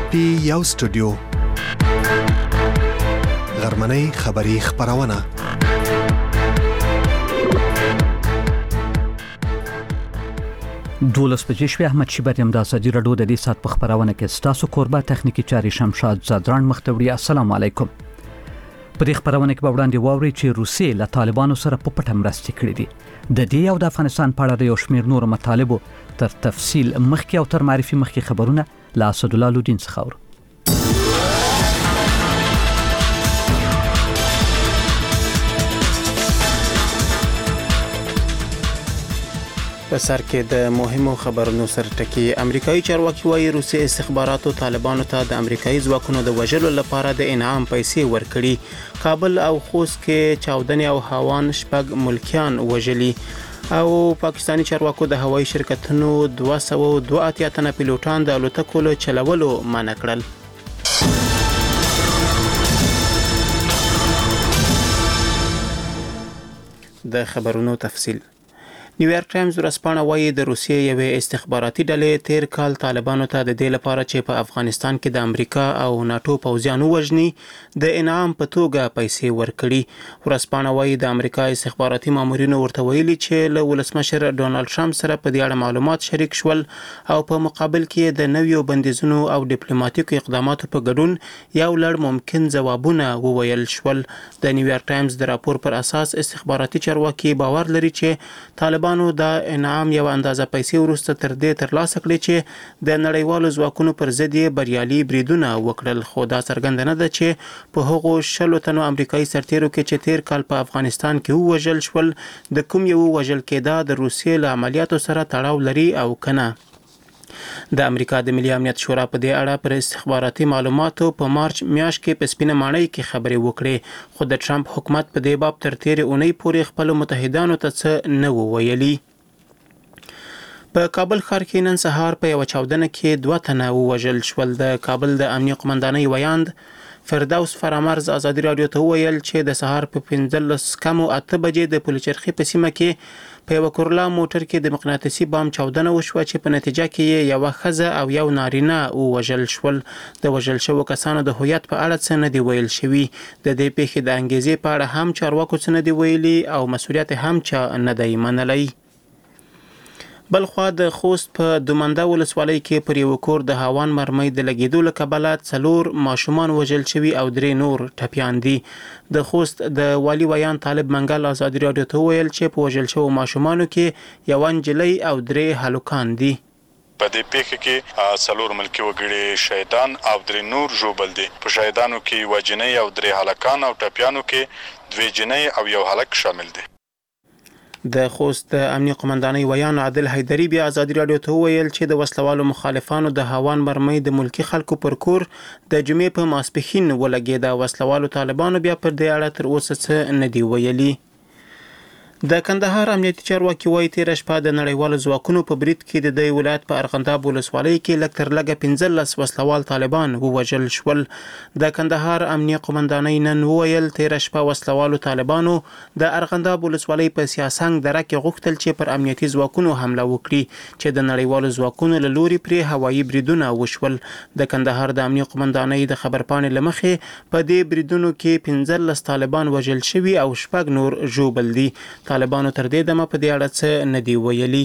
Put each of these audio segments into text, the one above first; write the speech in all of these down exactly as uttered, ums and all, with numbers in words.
پی یو سټوډیو غرمنۍ خبری خبرونه دولس بجې شوې. احمد شیبر یم د ازادي راډیو د دې سات په خبرونه کې ستاسو قربا تخنیکی چاري شمشاد زادران مختوری. السلام علیکم. په دې خبرونه کې به وړاندې واوري چې روسیې له طالبانو سره په پټه مرستې کړې دي. د دې او د افغانستان په اړه د یو شمېر نور مطالبو تر تفصیل مخکې او تر معرفي مخکې خبرونه له اسد الله لودین څخه اورو. په سر کې د مهمو خبرونو سرټکی. امریکایي چارواکي وايي روسي استخباراتو طالبانو ته د امریکایي ځواکونو د وژلو لپاره د انعام پیسې ورکړي. کابل او خوست کې چاودنې او هاوان شپږ ملکیان وژلي. او پاکستانی چارواکو د هوایي شرکتونو دوه سوه دوه اتیا تنه پیلوټان د الوتکو له چلولو منع کړل. د خبرونو تفصیل. نیویارک ټایمز ورځپاڼه وايي د روسیې یوې استخباراتي ډلې تیر کال طالبانو ته د دې لپاره چې په افغانستان کې د امریکا او ناتو پوځیانو وژني د انعام په توګه پیسې ورکړي. ورځپاڼه وايي د امریکا استخباراتي مامورینو ورته ویلي چې له ولسمشر ډونالد ټرمپ سره په دې اړه معلومات شریک شول او په مقابل کې د نویو بندیزونو او ډیپلوماټیکو اقداماتو په ګډون یو لړ ممکن ځوابونه وویل شول. د نیویارک ټایمز د راپور پر اساس استخباراتي چارواکي باور لري چې طالبان د انعام یو اندازه پیسې ورسته تر دې ترلاسه کړي چې د نړیوالو ځواکونو پر ضد یې بریالي بریدونه وکړل. خو دا څرګنده نه ده چې په هغو شلو تنو امریکایي سرتیرو کې چې تیر کال په افغانستان کې ووژل شول د کوم یو وژل کېده د روسیې له عملیاتو سره تړاو لري او کنه. د امریکا د ملي امنیت شورا په دې اړه پر استخباراتي معلوماتو په مارچ میاشت کې په سپینه ماڼۍ کې خبرې وکړې. خو د ټرمپ حکومت په دې باب تر تیرې اونۍ پورې خپل متحدانو ته څه نه وویلي. په کابل ښار کې نن سهار په یو چاودنه کې دوه تنه ووژل شول. د کابل د امنیه قمندانۍ ویاند فردوس فرامرز ازادي راډیو ته وویل چې د سهار په پنځلس کم اته بجې د پلچرخي په سیمه کې په یو کورلا موټر کې د مقناطیسي بام چاودنه وشوه چې په نتیجه کې یو ښځه او یو نارینه ووژل شول. د وژل شوو کسانو د هویت په اړه څه نه دی ویل شوي. د دې پیښې د انګیزې په اړه هم چارواکو څه نه دی ویلي او مسؤلیت هم چا نه دی منلی. بلخوا د خوست په دومنده ولسوالۍ کې پر یو کور د هاوان مرمۍ د لګیدو له کبله څلور ماشومان وژل شوي او درې نور ټپیان دي. د خوست د والي ویان طالب منګل ازادي راډیو ته ویل چې په وژل شوو ماشومانو کې یو نجلۍ او درې هلکان دي. په دې پیښه کې څلور ملکي وګړي شهیدان او درې نور ژوبل دي. په شهیدانو کې یو جنۍ او درې هلکان او ټپیانو کې دوه جنۍ او یو هلک شامل دي. د خوست د امنیه قمندانۍ ویان عادل حیدری بیا ازادي راډیو ته ویل چې د وسلوالو مخالفانو د هاوان مرمۍ د ملکی خلکو پر کور د جمعې په ماسپښین ولګېده. وسلوالو طالبانو بیا پر دې اړه تر اوسه څه نه دی ویلي. د کندهار امنیتي چارواکي وايي تیر شپه د نړیوالو ځواکونو په برید کې د دې ولایت په ارغنداب ولسوالۍ کې لږ تر لږه پنځلس وسلوال طالبان ووژل شول. د کندهار امنیه قمندانۍ نن وویل تیر شپه وسلوالو طالبانو د ارغنداب ولسوالۍ په سیاسنګ دره کې غوښتل چې پر امنیتي ځواکونو حمله وکړي چې د نړیوالو ځواکونو له لوري پرې هوایي بریدونه وشول. د کندهار د امنیه قمندانۍ د خبرپاڼې له مخې په دې بریدونو کې پنځلس طالبان وژل شوي او شپږ نور ژوبل دي. طالبانو تر دې دمه په دې اړه څه نه دی ویلي.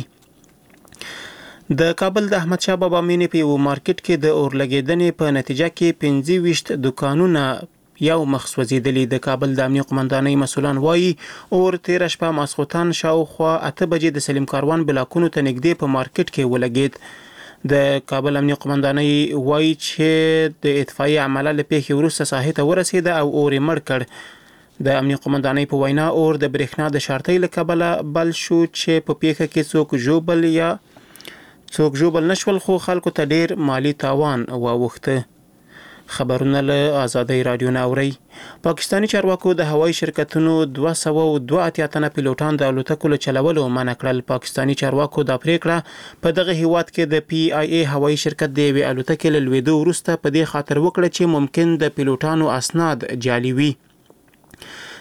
د کابل د احمد شاه بابا مینې په یو مارکیټ کې د اور لګیدنې په نتیجه کې پنځه ویشت دکانونه یو مخ سوځېدلي. د کابل د امنیه قمندانۍ مسؤلان وایي اور تیر شپه ماسخوتن شاوخوا اته بجې د سلیم کاروان بلاکونو ته نږدې په مارکیټ کې ولګید. د کابل امنیه قمندانۍ وایي چې د اطفائیې عمله له پیښې وروسته ساحې ته ورسېده او اور یې مړ کړ. د امنیه قمندانۍ په وینا اور د برېښنا د شارټۍ له کبله بل شو چې په پیښه کې څوک ژوبل یا څوک ژوبل نشول خو خلکو ته ډیر مالی تاوان واوښته. خبرونه له آزادۍ راډیو نه اورئ. پاکستانی چارواکو د هوایي شرکتونو دوه سوه دوه اتیا تنه پیلوټان د الوتکو له چلولو منع کړل. پاکستانی چارواکو دا پریکړه په دغه هیواد کې د پی آی ای هوایي شرکت د یوې الوتکې له لوېدو وروسته په دې خاطر وکړه چې ممکن د پیلوټانو اسناد جعلي وي.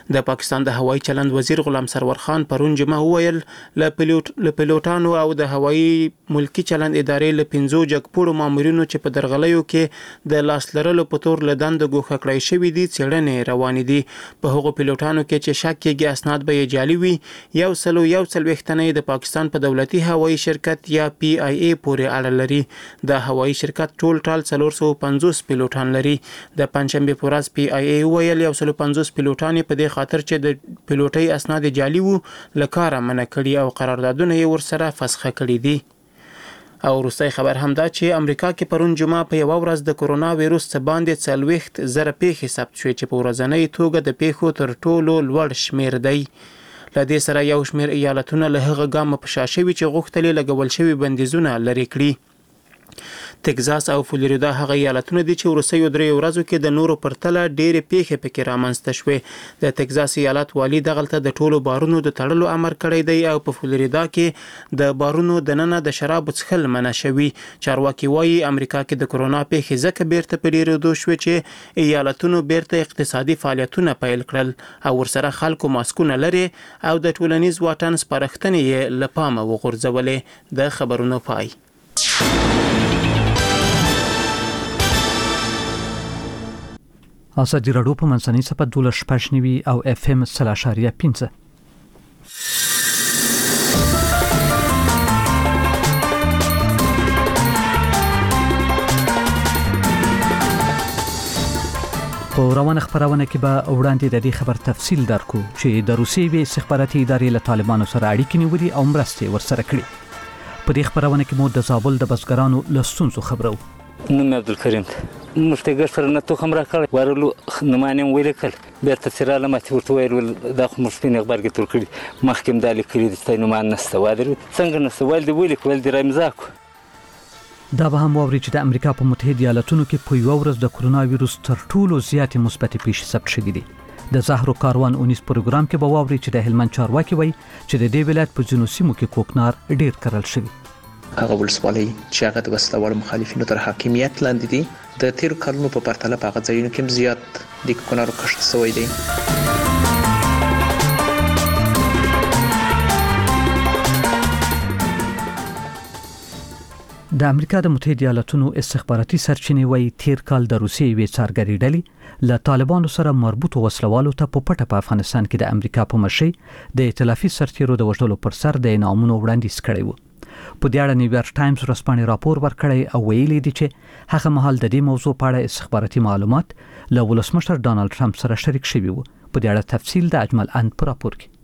د پاکستان د هوایي چلند وزیر غلام سرور خان پرون جمعه وویل له پیلوټ له پیلوټانو او د هوایي ملکی چلند ادارې له پنځو جګپوړو مامورینو چې په درغلیو کې د لاس لرلو په تور له دند ګوښه کړای شوي دي څېړنې روانې دي. په هغو پیلوټانو کې چې شک کېږي اسناد به یې جعلي وي یو سلو یو څلوېښت تنه د پاکستان په دولتي هوایي شرکت یا پی آی ای پورې اړه لري. د هوایي شرکت ټول ټال څلور سوه پنځوس پیلوټان لري. د پنجشنبې په ورځ پی آی ای وویل یو سلو پنځوس پیلوټان په دې خاطر چې د پیلوټۍ اسناد جعلي وو له کاره منع کړي او قراردادونه یې ورسره فسخه کړي دي. او وروستی خبر هم دا چې امریکا کې پرون جمعه په یوه ورځ د کرونا ویروس څخه باندې څلوېښت زره پیښې ثبت شوې چې په ورځنۍ توګه د پیښو تر ټولو لوړ شمیر دی. له دې سره یو شمیر ایالتونه له هغه ګامه په شا شوي چې غوښتل یې لګول شوي بندیزونه لرې کړي. تگزاس او فلوریدا هغه ایالتونه دي چې وروستیو دریو ورځو کې د نورو پرتله ډېرې پیښې پکې رامنځته شوې. د تگزاس ایالت والي دغلته د ټولو بارونو د تړلو امر کړی دی او په فلوریدا کې د بارونو دننه د شرابو څښل منع شوي. چارواکي وایي امریکا کې د کرونا پیښې ځکه بیرته په ډېرېدو شوې چې ایالتونو بیرته اقتصادي فعالیتونه پیل کړل او ورسره خلکو ماسکونه لري او د ټولنیز واټن سپارښتنې یې له پامه وغورځولې. د خبرونو پای. ازادي راډیو په منځنۍ صفحه دولس شپږ نوي او اف ام سل اشاریه پنځه. په روانه خبرونه کې به وړاندې د دې خبر تفصیل درکو چې د روسیې استخباراتي ادارې له طالبانو سره اړیکې نیولې او مرستې ورسره کړې. په دې خبرونه کې مو د زابل د بزګرانو له ستونزو خبرو. نوم عبدالکریم مشتګر سره نه توخم را کړ ورلو نمانم ویل کړ بیرته سره علامات ورته ویل دا خو مشپین خبر کې تر کړی محکم دالي کړی د ستنومان نسته وادر څنګه نسته ول دی ویل کول دی رمزاکو. دا به هم واوري چې د امریکا په متحده ایالاتونو کې په یو ورځ د کرونا وایروس تر ټولو زیاتې مثبت پیښې ثبت شوې دي. د زهرو کاروان اونیس پروګرام کې به واوري چې د هلمند چارواکي وایي چې د دې ولایت په ځینو سیمو کې کوکنار ډیر کرل شوی. هغه ولسوالۍ چې هغه د وسلوال مخالفینو تر حاکمیت لاندې دي د تیر کلونو په پرتله په هغه ځایونو کې زیات د کوکنارو کښت شوی دی. د امریکا د متحده ایالاتونو استخباراتي سرچینې وایي تیر کال د روسیې وی څارګري ډلې له طالبانو سره مربوط وسلوالو ته په پټه په افغانستان کې د امریکا په مشرۍ د ائتلافي سرتیرو د وژلو پر سر د انعامونو وړاندیز کړی و. په دې اړه نیویارک ټایمز ورځپاڼې راپور ورکړی او ویلي دی چې هغه مهال د دې موضوع په اړه استخباراتي معلومات له ولسمشر ډانلډ ټرمپ سره شریک شوي وو. په دې اړه تفصیل د اجمل اند په راپور کې.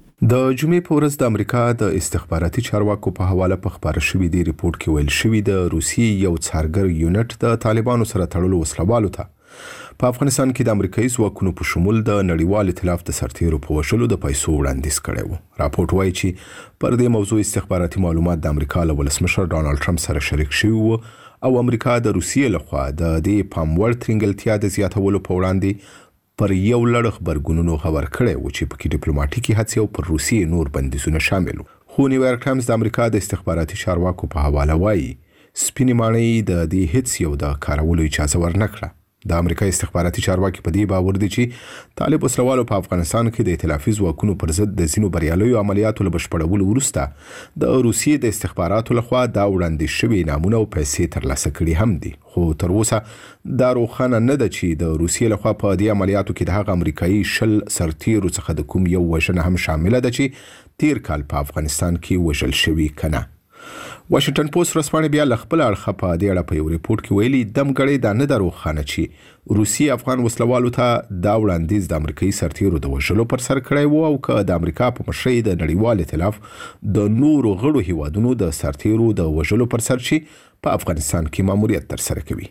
د جمعې په ورځ د امریکا د استخباراتي چارواکو په حواله په خبره شوې دی ریپورت کې ویل شوی د روسیې یو څارګر یونټ د طالبانو سره تړلو وسلوالو ته په افغانستان کې د امریکایي ځواکونو په شمول د نړیوال ائتلاف د سرتیرو په وژلو د پیسو وړاندیز کړی و. راپورټ وایي چې پر دې موضوع استخباراتي معلومات د امریکا له ولسمشر ډانلډ ټرمپ سره شریک شوي وو او امریکا د روسیې لخوا د دې پاموړ ترنګلتیا د زیاتولو په وړاندې پر یو لړ خبرګونونو خبر کړی و چې پکې ډیپلوماټیکي هڅې او پر روسیې نور بندیزونه شامل وو. خو نیویارک ټایمز د امریکا د استخباراتي چارواکو په حواله وایي سپینې ماڼۍ د دې هیڅ یو د کارولو اجازه ورنکړه. د امریکا استخباراتي چارواکي په دې باور دي چې طالب وسلوالو په افغانستان کې د ائتلافي ځواکونو پر ضد د ځینو بریالیو عملیاتو له بشپړولو وروسته د روسیې د استخباراتو لخوا دا وړاندیز شوي انعامونه او پیسې ترلاسه کړي هم دي. خو تر اوسه دا روښانه نه ده چې د روسیې لخوا په دې عملیاتو کې د هغه امریکایي شل سرتیرو څخه د کوم یو وژنه هم شامله ده چې تیر کال په افغانستان کې وژل شوي کنه. واشنگټن پوسټ ورځپاڼې بیا له خپل اړخه په دې اړه په یو ریپورت کې ویلي دمګړی دا نه ده روښانه چې روسیې افغان وسلوالو ته دا وړاندیز د امریکایي سرتیرو د وژلو پر سر کړی و او که د امریکا په مشرۍ د نړیوال ائتلاف د نورو غړو هیوادونو د سرتیرو د وژلو پر سر چې په افغانستان کې ماموریت ترسره کوي.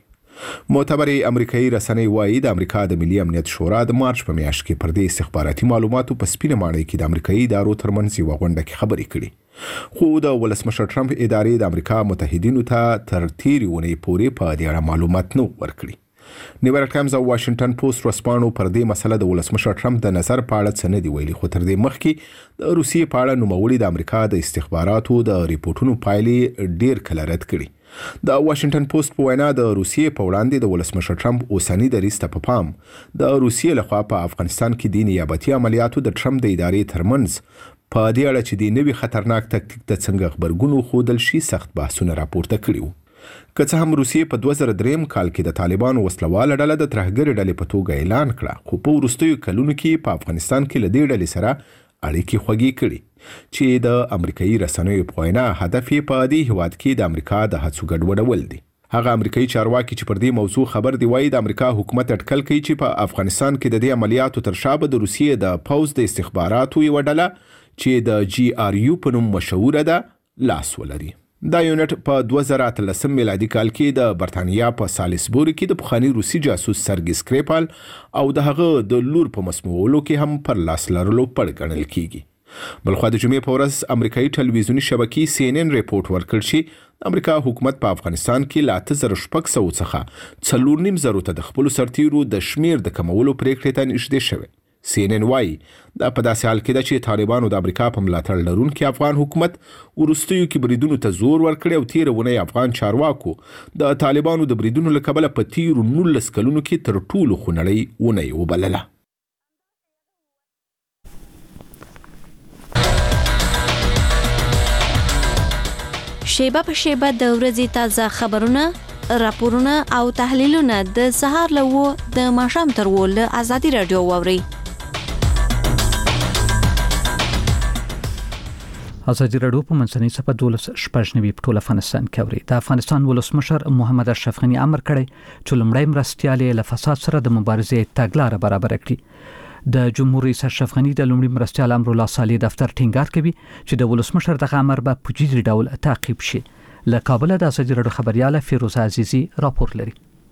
معتبرې امریکایي رسنۍ وایي د امریکا د ملي امنیت شورا د مارچ په میاشت کې پر دې استخباراتي معلوماتو په سپینه ماڼۍ کې د امریکایي ادارو ترمنځ یوه غونډه کې خبرې کړي. خو د ولسمشر ټرمپ ادارې د امریکا متحدینو ته تر تیرې اونۍ پورې په دې اړه معلومات نه ورکړي. نیویارک ټایمز او واشنگټن پوسټ ورځپاڼو پر دې مسله د ولسمشر ټرمپ د نظر په اړه څه نه دي ویلي. خو تر دې مخکې د روسیې په اړه نوموړي د امریکا د استخباراتو د ریپورتونو پایلې ډېر کله رد کړي د واشنگټن پوسټ په وینا د روسیې په وړاندې د ولسمشر ټرمپ اوسنی دریځ ته په پام د روسیې لخوا په افغانستان کې د نیابتي عملیاتو د ټرمپ د ادارې ترمنځ په دې اړه چې د نوي خطرناک تکتیک د څنګه خبرګونو خودل شي سخت بحثونه راپورته کړي وو. که څه هم روسیې په دوه زره درې کال کې د طالبانو وسلواله ډله د ترهګرې ډلې په توګه اعلان کړه، خو په وروستیو کلونو کې په افغانستان کې له دې ډلې سره اړیکې خوږې کړي چې د امریکایي رسنیو په وینا هدف یې په دې هیواد کې د امریکا د هڅو ګډوډول دي. هغه امریکایي چارواکي چې پر دې موضوع خبر دی وایي د امریکا حکومت اټکل کوي چې په افغانستان کې د دې عملیاتو تر شا به د روسیې د پوځ د استخباراتو یوه ډله چې د جی آر یو په نوم مشهوره ده لاس ولري. دا یونټ په دوه زره اتلسم میلادي کال کې د برتانیا په سالیسبوري کې د پخواني روسي جاسوس سرګي سکریپال او د هغه د لور په مسموولو کې هم پر لاس لرلو پړ ګڼل کیږي. بلخوا د جمعې په ورځ امریکایي ټلویزیوني شبکې سی ان ان ریپورت ورکړ چې امریکا حکومت په افغانستان کې له اته زره شپږ سوه څخه څلور نیم زرو ته د خپلو سرتیرو د شمیر د کمولو پریکړې ته نږدې شوی. سی ان ان وايي دا په داسې حال کې ده چې طالبانو د امریکا په ملاتړ لرونکي افغان حکومت وروستیو کې بریدونو ته زور ورکړی او تېره اونۍ افغان چارواکو د طالبانو د بریدونو له کبله په تېرو نولس کلونو کې تر ټولو خونړۍ اونۍ وبلله. شیبه په شیبه د ورځې تازه خبرونه، راپورونه او تحلیلونه د سهار له و د ماښام تر و له ازادي راډیو واورئ. ازادي راډیو په منځنۍ صفحه دولس شپږ نوي په ټول افغانستان کې اوري. د افغانستان ولسمشر محمد اشرف غني امر کړی چې لومړی مرستیال له فساد سره د مبارزې تګلاره برابر کړي. د جمهور رئیس اشرف غني د لومړي مرستیال امر الله صالح دفتر ټینګار کوي چې د ولسمشر دغه امر به په جدي ډول تعقیب شي. له کابل د ازادي راډیو خبرياله فیروزه عزیزي راپور لري.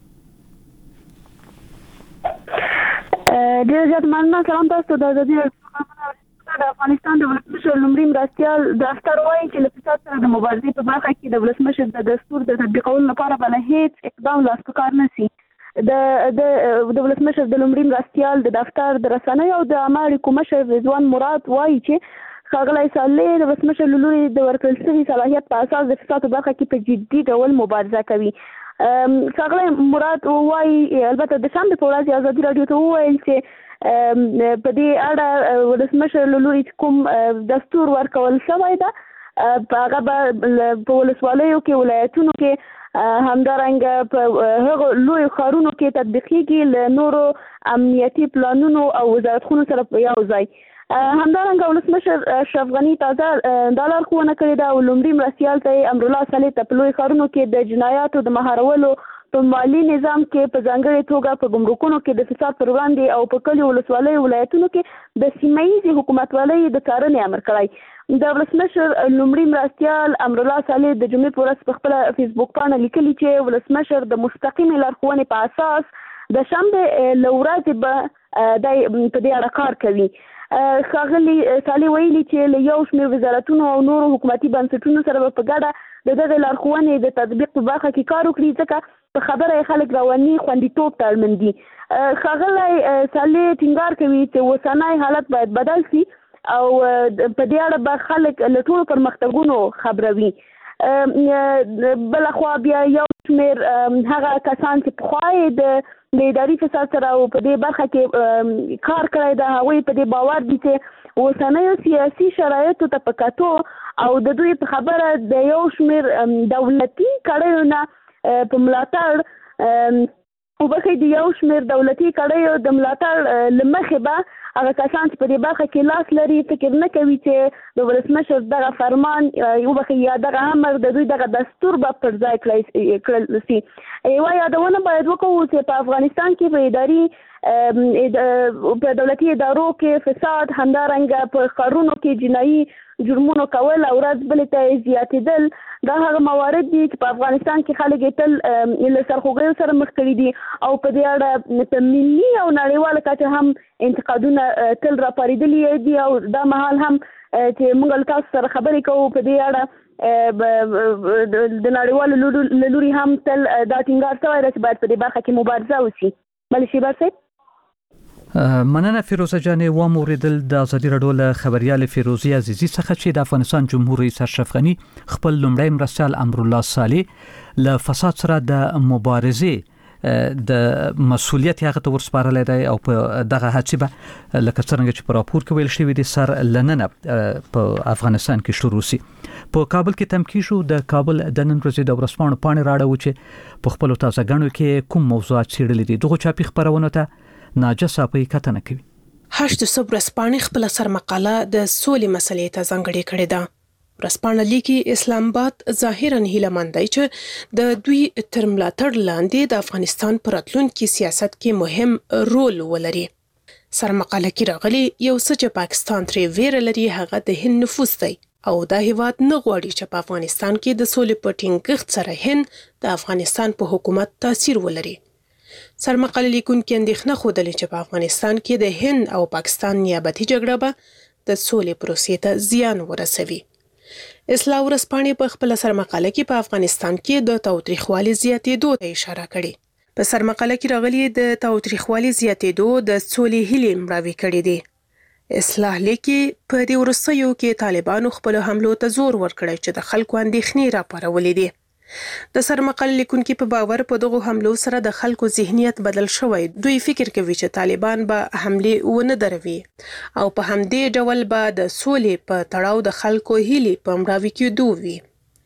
ډېر زیات مننه. سلام تاسو د ازادي راډیو د افغانستان د ولسمشر لومړي مرستیال دفتر وایي چې له فساد سره د مبارزې په برخه کې د ولسمشر د دستور د تطبیقولو لپاره به له هیڅ اقدام لاس په کار نه سي. د د د ولسمشر د لومړي مرستیال د دفتر د رسنیو او د عامه اړیکو مشر رضوان مراد وایي چې ښاغلی صالح د ولسمشر له لوري د ورکړل شوي صلاحیت په اساس د فساد په برخه کې په جدي ډول مبارزه کوي. ښاغلی مراد وایي البته د شنبې په ورځ ازادي راډیو ته وویل چې په دې اړه ولسمشر له لوري کوم دستور ورکول شوی ده هغه به په ولسوالیو کې ولایتونو کې همدارنګه په هغو لوی ښارونو کې تطبیقېږي له نورو امنیتي پلانونو او وزارتخونو سره په یو ځای. همدارنګه ولسمشر اشرف غني تازه دا لارښوونه کړې ده او لومړي مرستیال ته امرالله صالح ته په لوی ښارونو کې د جنایاتو د مهارولو په مالي نظام کې په ځانګړې توګه په ګمرکونو کې د فساد پر وړاندې او په کلیو ولسوالیو ولایتونو کې د سیمه ییزې حکومتولۍ د څارنې امر کړی. د ولسمشر لومړي مرستیال امرالله صالح د جمعې په ورځ په خپله فیسبوک پاڼه لیکلي چې ولسمشر د مستقیمې لارښوونې په اساس د شنبې له ورځې به دی په دې اړه کار کوي. ښاغلي صالح ویلي چې له یو شمېر وزارتونو او نورو حکومتي بنسټونو سره به په ګډه د دغې لارښوونې د تطبیق په برخه کې کار وکړي ځکه په خبره یې خلک رواني خوندیتوب ته اړمن دي. ښاغلی صالح ټینګار کوي چې اوسنی حالت باید بدل شي او په دې اړه به خلک له ټولو پرمختګونو خبروي. بلخوا بیا یو شمېر هغه کسان چې پخوا یې د د اداري فساد سره او په دې برخه کې کار کړی ده هغوی په دې باور دي چې اوسنیو سیاسي شرایطو ته په کتو او د دوی په خبره د یو شمېر دولتي کړیو نه په ملاتړ وبخښئ د یو شمېر دولتي کړیو د ملاتړ له مخې به هغه کسان چې په دې برخه کې لاس لري فکر نه کوي چې د ولسمشر دغه فرمان وبخښئ یا دغه امر د دوی دغه دستور به پر ځای کړل شي. یوه یادونه باید وکړو چې په افغانستان کې په اداري په دولتي ادارو کې فساد همدارنګه په ښارونو کې جنایي جرمونو کول او ورځ بلې ته زیاتېدل دا هغه موارد دي چې په افغانستان کې خلک یې تل له سرخوږیو سره مخ کړي دي او په دې اړه په ملي او نړیواله کچه هم انتقادونه تل راپارېدلي دي او دا مهال هم چې موږ له تاسو سره خبرې کوو په دې اړه د نړیوالو له لوري هم تل دا ټینګار شوی ده چې باید په دې برخه کې مبارزه وشي. بلې شیبه صاحب مننه فیروزه جان و موریدل د ازادي رادیو له خبريال فیروزی عزیزی څخه چې د افغانستان جمهور رئیس اشرف غنی خپل لومړی مرستیال امرالله صالح له فساد سره د مبارزه د مسولیت هغه ته ورسپارل دی او په دغه هڅه به لکه څنګه چې په راپور کې ویل شوی دی سر لننه په افغانستان کې شروع شي. په کابل کې تمکی شو د کابل د نن ورځې د ورسپانو پاڼې راړو چې په خپل تازه غنو کې کوم موضوعات څېړل دي. دغه چاپی خبرونه ته ناجه صاحب کتنه کوي. هشت صبر سپانې خپل سر مقاله د سولې مسلې ته ځانګړې کړې ده. رسپانه لیکي اسلام آباد ظاهرا هیله مند دی چې د دوی تر ملاتړ لاندې د افغانستان پر راتلونکي سیاست کې مهم رول ولري. سر مقاله کې راغلي یو څه چې پاکستان ترې ویره لري هغه د هند نفوذ دی او دا هیواد نه غواړي چې په افغانستان کې د سولې په ټینګښت سره هند د افغانستان په حکومت تاثیر ولري. سر مقاله لیکونکي اندېښنه ښودلې چې په افغانستان کې د هند او پاکستان نیابتي جګړه به د سولې پروسې ته زیان ورسوي. اصلاح ورځپاڼې په خپل سر مقاله کې په افغانستان کې د تاوتریخوالي زیاتېدو ته اشاره کړې. په سر مقاله کې راغلي د تاوتریخوالي زیاتېدو د سولې هیلې مړاوې کړې دي. اصلاح لیکي په دې وروستیو کې طالبانو خپل حملو ته زور ورکړی چې د خلکو اندېښنې راپارولې دي. د سر مقاله لیکونکي په باور په دغه حملو سره د خلکو ذهنیت بدل شوی. دوی فکر کوي چې طالبان به حمله ونه دروي او په همدې ډول به د سولې په تړاو د خلکو هیلې په مړاوي کېدو وي.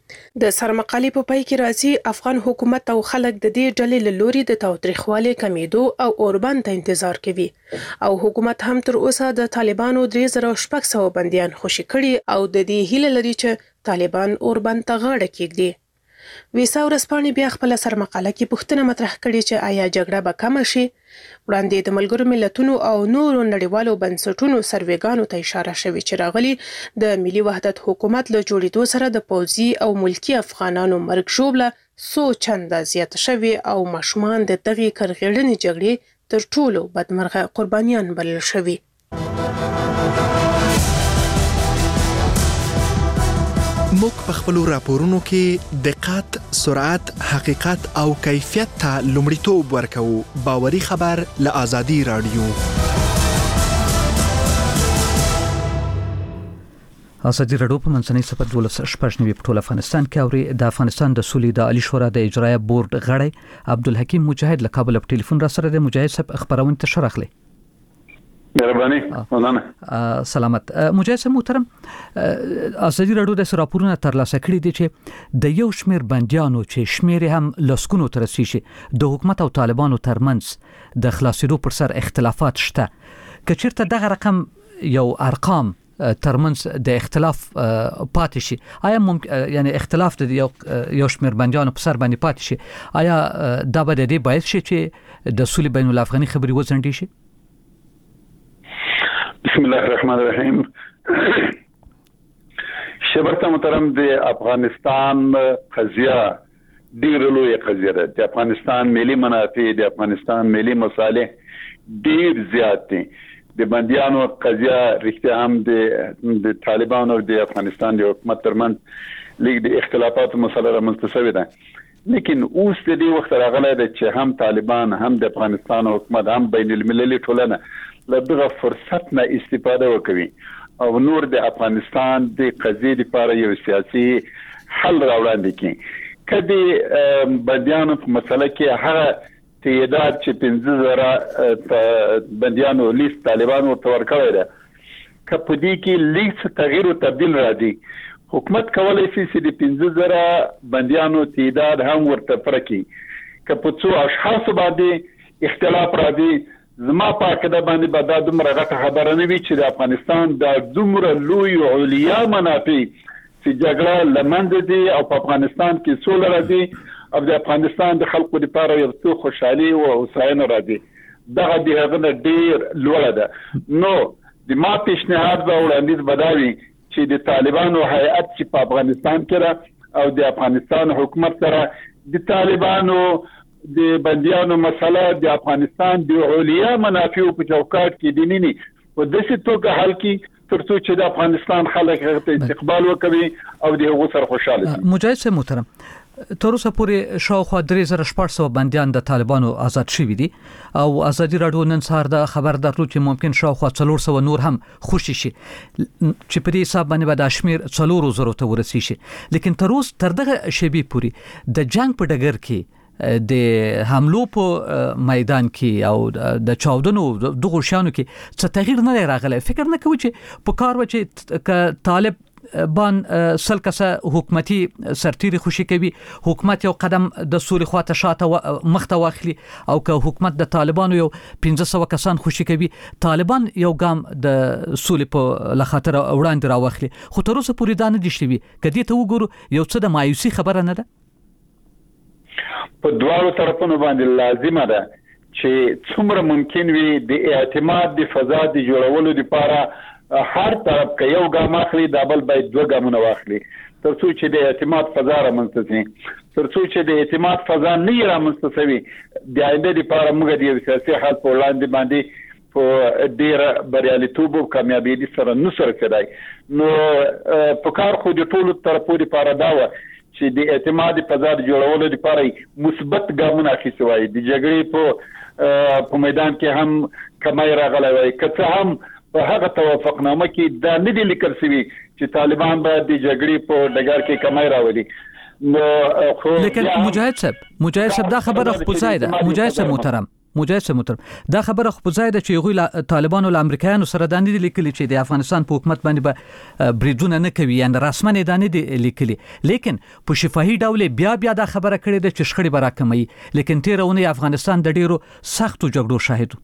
د سر مقالې په پای کې راځي افغان حکومت او خلک د دې ډلې له لوري د تاوتریخوالي کمیدو او اوربند ته انتظار کوي او حکومت هم تر اوسه د طالبانو درې زره شپږ سوه بندیان خوشي کړي او د دې هیله لري چې طالبان اوربند ته غاړه کېږدي. ویسا ورځپاڼې بیا خپل سر مقاله کې پوښتنه مطرح کړې چې آیا جګړه به کمه شي. وړاندې د ملګرو ملتونو او نورو نړیوالو بنسټونو سروېګانو ته اشاره شوې چې راغلي د ملي وحدت حکومت له جوړېدو سره د پوځي او ملکی افغانانو مرګ ژوبله څو چنده زیاته شوې او ماشومان د دغې کرغېړنې جګړې تر ټولو بدمرغه قربانیان بلل شوي. موږ په خپل راپورونو کې دقت، سرعت، حقیقت او کیفیت ته لومړیتوب ورکوو. باوري خبر له ازادي رادیو. ازادي رادیو په منځنۍ صفحه دولس شپږ نوي په ټول افغانستان کې اوري. د افغانستان د سولې د عالی شورا د اجرایه بورډ غړی عبدالحکیم مجاهد له کابل په ټلیفون را سره د مجاهد صاحب خبرونه ته شرخلي. مهرباني مولانا. سلامت. مجاهد صاحب محترم، ازادي رادیو د راپورونه ترلاسه کړي دي چې د یو شمیر بندیانو چې شمیر هم لسکونو تر رسیدي د حکومت او طالبانو ترمنځ د خلاصېدو پر سر اختلافات شته. کچیرته دغه رقم یو ارقام ترمنځ د اختلاف پاتې شي، آیا ممکن یعنی اختلاف د یو یو شمیر بندیانو په سر باندې پاتې شي، آیا دا به د دې باعث شي چې د سولې بین الافغاني خبري وځنډي شي؟ بسم الله الرحمن الرحیم. شبرته محترم، د افغانستان قضیه ډیر لوی قضیه ده. د افغانستان ملي منافع، د افغانستان ملي مصالح ډیر زیات دي. د بندیانو قضیه رښتیا هم د د طالبانو او د افغانستان د حکومت ترمنځ لیک د اختلافاتو مسله رامنځته شوې ده. لیکن اوس د دې وخت راغلی ده چې هم طالبان هم د افغانستان حکومت هم بین المللي ټولنه له دغه فرصت نه استفاده وکوي او نور د افغانستان د قضیې لپاره یو سیاسي حل راوړاندې کړي. کدی بندیانو په مسله کې هغه تعداد چې پنځه زره بندیانو لیست طالبان ورته ورکړی ده، که په دې کې لیست تغییر او تبدیل راځي، حکومت کولای شي چې د پنځه زره بندیانو تعداد هم ورته فرقي. که په څو اشخاص باندې اختلاف راځي، زما په عقیده باندې به دا دومره غټه خبره نه وي چې د افغانستان د دومره لوی علیا منافع چې جګړه له منځه ځي او په افغانستان کې سوله راځي او د افغانستان د خلکو لپاره یو څه خوشحالي او هوساینه راځي، دغه د هغه نه ډیر لوړه ده. نو د ما پیشنهاد به وړاندیز به دا وي چې د طالبانو هیئت چې په افغانستان کې را او د افغانستان حکومت سره د طالبانو د بندیانو مسله د افغانستان د علیا منافع په چوکاټ کې دیني په داسې توګه حل کړي ترڅو چې د افغانستان خلک هغه ته استقبال وکړي او د هغو سره خوشاله شي. مجاهد صاحب محترم، تر اوسه پورې شاوخوا درې زره شپږ سوه بندیان د طالبانو آزاد شوي دي او ازادي راډیو نن سهار د خبر درلود چې ممکن شاوخوا څلور سوه نور هم خوشي شي چې په دې حساب باندې به دا شمېر څلورو زرو ته ورسي شي. لیکن تر اوسه تر دغه شیبې پورې د جنگ په ډګر کې د حملو په میدان کې او د چاودنو دغه شانو کې څه تغییر نه راغلی. فکر نه کوي چې په کار و چې طالب بان سل کسه حکومتي سرتیري خوشي کوي، حکومت یو قدم د سولې خواته شاته مخته واخلي او که حکومت د طالبانو یو پنځه سوه کسان خوشي کوي طالبان یو ګام د سولې په لخاطر وړاندې راوخلي. خو تر اوسه پورې دا نه دي شوي. که دې ته وګورو یو څه د مایوسي خبره نه ده. په دواړو طرفونو باندې لازمه ده چې څومره ممکن وي د اعتماد د فضا د جوړولو لپاره هر طرف که یو ګام اخلي دا بل باید دوه ګامونه واخلي تر څو چې د اعتماد فضا رامنځته شي. تر څو چې د اعتماد فضا نه رامنځته شوي د آینده لپاره موږ د یو سیاسي حل په وړاندې باندې په ډېره بریالیتوب او کامیابي سره نه سره کېدای. نو په کار خو د ټولو طرفونو لپاره دا و چې د اعتماد فضا جوړولو لپاره مثبت ګامونه اخیستي وای. د جګړې په په میدان کې هم کمای راغلی وای. که څه هم په هغه توافقنامه کې دا نه دي لیکل شوي چې طالبان به د جګړې په ډګر کې کمای راولي. نو لیکن مجاهد صاحب مجاهد صاحب دا خبره خو ځای ده. مجاهد صاحب محترم مجاهد صاحب محترم دا خبره خو ځای ده چې هغوی طالبانو له امریکایانو سره دا نه دي لیکلي چې د افغانستان په حکومت باندې به بریدونه نه کوي، یعنې رسما یې دا نه دي لیکلي. لیکن په شفاهي ډول بیا بیا دا خبره کړې ده چې شخړې به راکموي. لیکن تېره اونۍ افغانستان د ډېرو سختو جګړو شاهد و.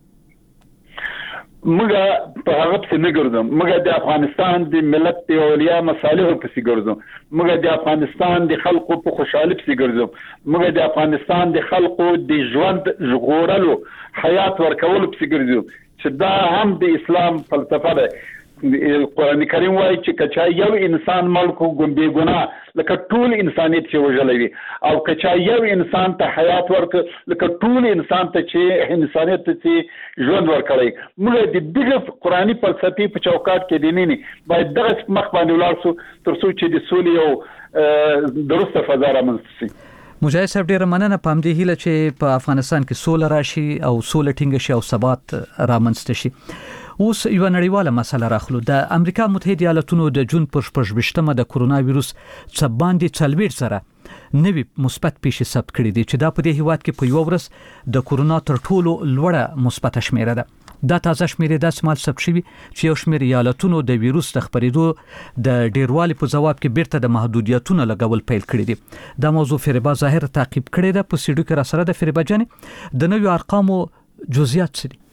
موږ په هغه پسې نه ګرځم. موږ د افغانستان د ملت د اولیا مصالحو پسې ګرځم. موږ د افغانستان د خلکو په خوشحالي پسې ګرځم. موږ د افغانستان د خلکو د ژوند ژغورلو حیات ورکولو پسې ګرځم چې دا هم د اسلام فلسفه ده. قرآن کریم وایي چې که چا یو انسان مړ کړو بې ګناه لکه ټول انسانیت چې وژلی وي، او که چا یو انسان ته حیات ورکړ لکه ټول انسان ته چې انسانیت ته چې ژوند ورکړی. موږ د دغه قرآني فلسفې په چوکاټ کې دیني باید دغه مخ باندې ولاړ سو تر څو چې د سولې یو درسته فضا رامنځته شي. مجاهد صاحب ډیره مننه. په همدې هیله چې په افغانستان کې سوله راشي او سوله ټینګه شي او ثبات رامنځته شي. اوس یو نړیواله مسله راخلو. د امریکا متحده ایالاتونو د جون پر شپږویشتمه د کرونا ویروس څه باندې څلوېښت سره نوي مثبت پیښې ثبت کړي دي چې دا په دې هیواد کې په یوه ورځ د کرونا تر ټولو لوړه مثبته شمیره ده. دا تازه شمیرې داسې مهال ثبت شوي چې یو شمېر ایالتونو د ویروس د خپرېدو د ډیروالي په ځواب کې بیرته د محدودیتونو لګول پیل کړي دي. دا موضوع فریبا ظاهر تعقیب کړې ده. په سیډو کې را سره د فریبا جانې د نویو ارقامو جزئیات څه دي؟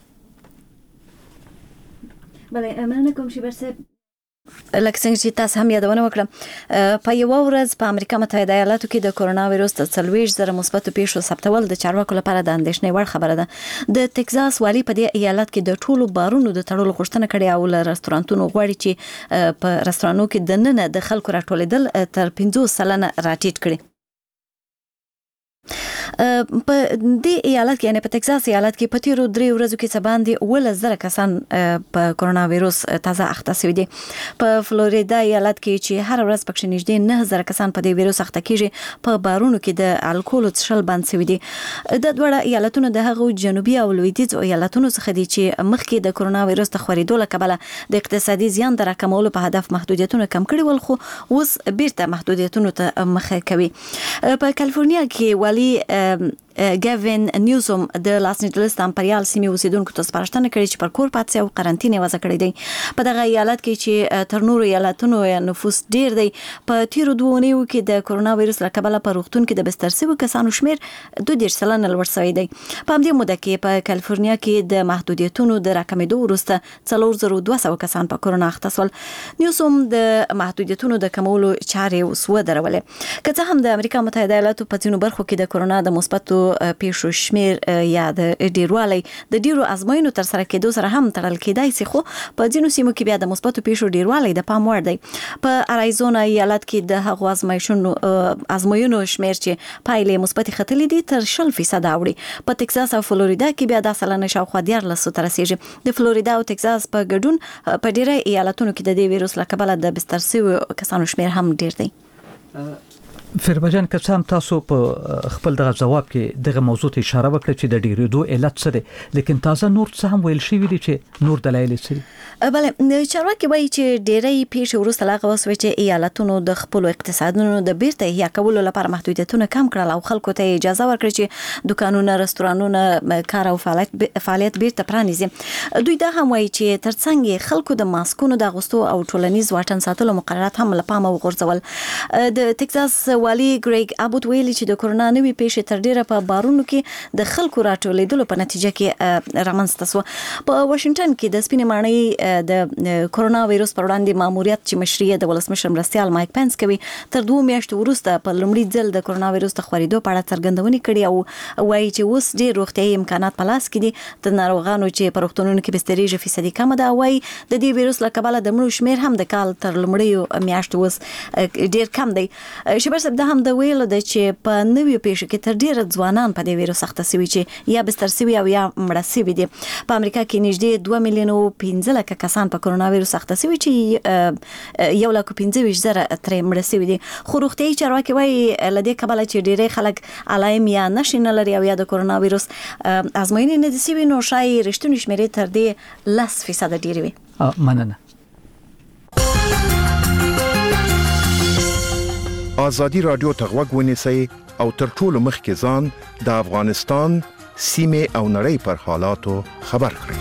بله مننه کوم شیبر صاحب. لکه څنګه چې تاسو هم یادونه وکړه په یو ورځ په امریکا متحده ایالاتو کې د کرونا ویروس د څلوېښت زره مثبتو پیښو ثبتول د چارواکو لپاره د اندېښنې وړ خبره ده. د ټکزاس والي په دې ایالت کې د ټولو بارونو د تړلو غوښتنه کړې او له رستورانتونو غواړي چې په رستورانونو کې دننه د خلکو راټولېدل تر پنځوس سلنه راټیټ کړي. په دې ایالت کې یعنی په ټکزاس ایالت کې په تیرو درې ورځو کې څه باندې اوولس زره کسان په کرونا ویروس تازه اخته شوي دي. په فلوریدا ایالت کې چې هر ورځ پکې نږدې نه زره کسان په دې ویروس اخته کیږي په بارونو کې د الکول څښل بند شوي دي. د دوه ایالتونو د هغو جنوبي او لویدیځ ایالتونو څخه دي چې مخکې د کرونا ویروس د خورېدو له کبله د اقتصادي زیان د راکمولو په هدف محدودیتونه کم کړي ول، خو اوس بیرته محدودیتونو ته مخه کوي. په کالیفورنیا کې والي ګیوین نیوزوم د لاس انجلس د امپریال سیمې اوسیدونکو ته سپارښتنه کړې چې پر کور پاتې او قرنطینه وضع کړی دی. په دغه ایالت کې چې تر نورو ایالتونو نفوس ډیر دی په تیرو دوه اونیو کې د کرونا ویروس له کبله په روغتون کې د بستر شویو کسانو شمیر دوه دېرش سلنه لوړ شوی دی. په همدې موده کې په کالیفورنیا کې د محدودیتونو د راکمېدو وروسته څلور زره دوه سوه کسان په کرونا اخته شول. نیوزوم د محدودیتونو د کمولو چارې اوس ودرولې. که څه هم د امریکا متحده ایالاتو په ځینو برخو کې د کرونا د مثبتو پیښو شمیر یا د ډیروالی د ډیرو ازموینو تر سره کېدو سره هم تړل کېدای شي، خو په ځینو سیمو کې بیا د مثبتو پیښو ډیروالی د پام وړ دی. په اریزونا ایالت کې د هغو ازمایښتونو ازموینو شمیر چې پایلې مثبتې ختلې دي تر شل فیصده اوړي. په ټکساس او فلوریدا کې بیا دا سلنه شاوخوا دیارلس ته رسیږي. د فلوریدا او ټکساس په ګډون په ډیری ایالتونو کې د دې ویروس له کبله د بستر شویو کسانو شمیر هم ډیر دی. فربجان که سم تاسو په خپل دغه جواب کې دغه موضوع ته اشاره وکړه چې د ډیریدو علت څه دی، لیکن تازه نور څه هم ویل شوي دي چې نور دلایل څه؟ بله، چارواکي وایي چې ډیری پیښې وروسته لا هغه وسوې چې ایالتونو د خپلو اقتصادونو د بیرته احیا کولو لپاره محدودیتونه کم کړل او خلکو ته اجازه ورکړه چې دکانونه، رستورانونه کار او فعالیت بیرته پرانیزي. دوی دا هم وایي چې ترڅنګ خلکو د ماسکونو د اغوستو او ټولنیز واټن ساتلو مقررات هم له پامه وغورځول. د ټکساس والی ګریګ ابوت ویلي چې د کورونا نوي پیښې تر ډیره په بارونو کې د خلکو راټولېدلو په نتیجه کې رامنځته شوه. په واشنگټن کې د سپینې ماڼۍ د کورونا وایروس پر وړاندې ماموریت چې مشري د ولسمشر مرستیال مایک پنس کوي، تر دوه میاشتو وروسته په لومړي ځل د کورونا وایروس د خورېدو په اړه څرګندونې کړې او وایي چې اوس ډېر روغتیايي امکانات په لاس کې دي. د ناروغانو چې په روغتونونو کې بسترې فیصدي کمه ده، وایي د دې وایروس له کبله د مړو شمېر هم د کال تر لومړیو میاشتو اوس ډېر کم دی. شبر صاحب دا هم د ویلو ده چې په نویو پیښو کې تر ډیره ځوانان په دې وایروس اخته شوي چې یا بستر شوي او یا مړه شوي دي. په امریکا کې نږدې دوه میلیونه او پنځه لکه کسان په کورونا وایروس اخته شوي چې یو لک پنځه ویشت زره ترې مړه شوي دي. خو روغتیايي چارواکي وایي له دې کبله چې ډیری خلک علایم یا نښې نه لري او یا د کورونا وایروس ازموینې نه دي شوي، نو ښایي رښتونې شمېرې تر دې لس فیصده ډېرې وي. مننه. آزادی رادیو ته غوږ ونیسئ او تر ټولو مخکې ځان د افغانستان سیمې او نړۍ پر حالاتو خبر کړئ.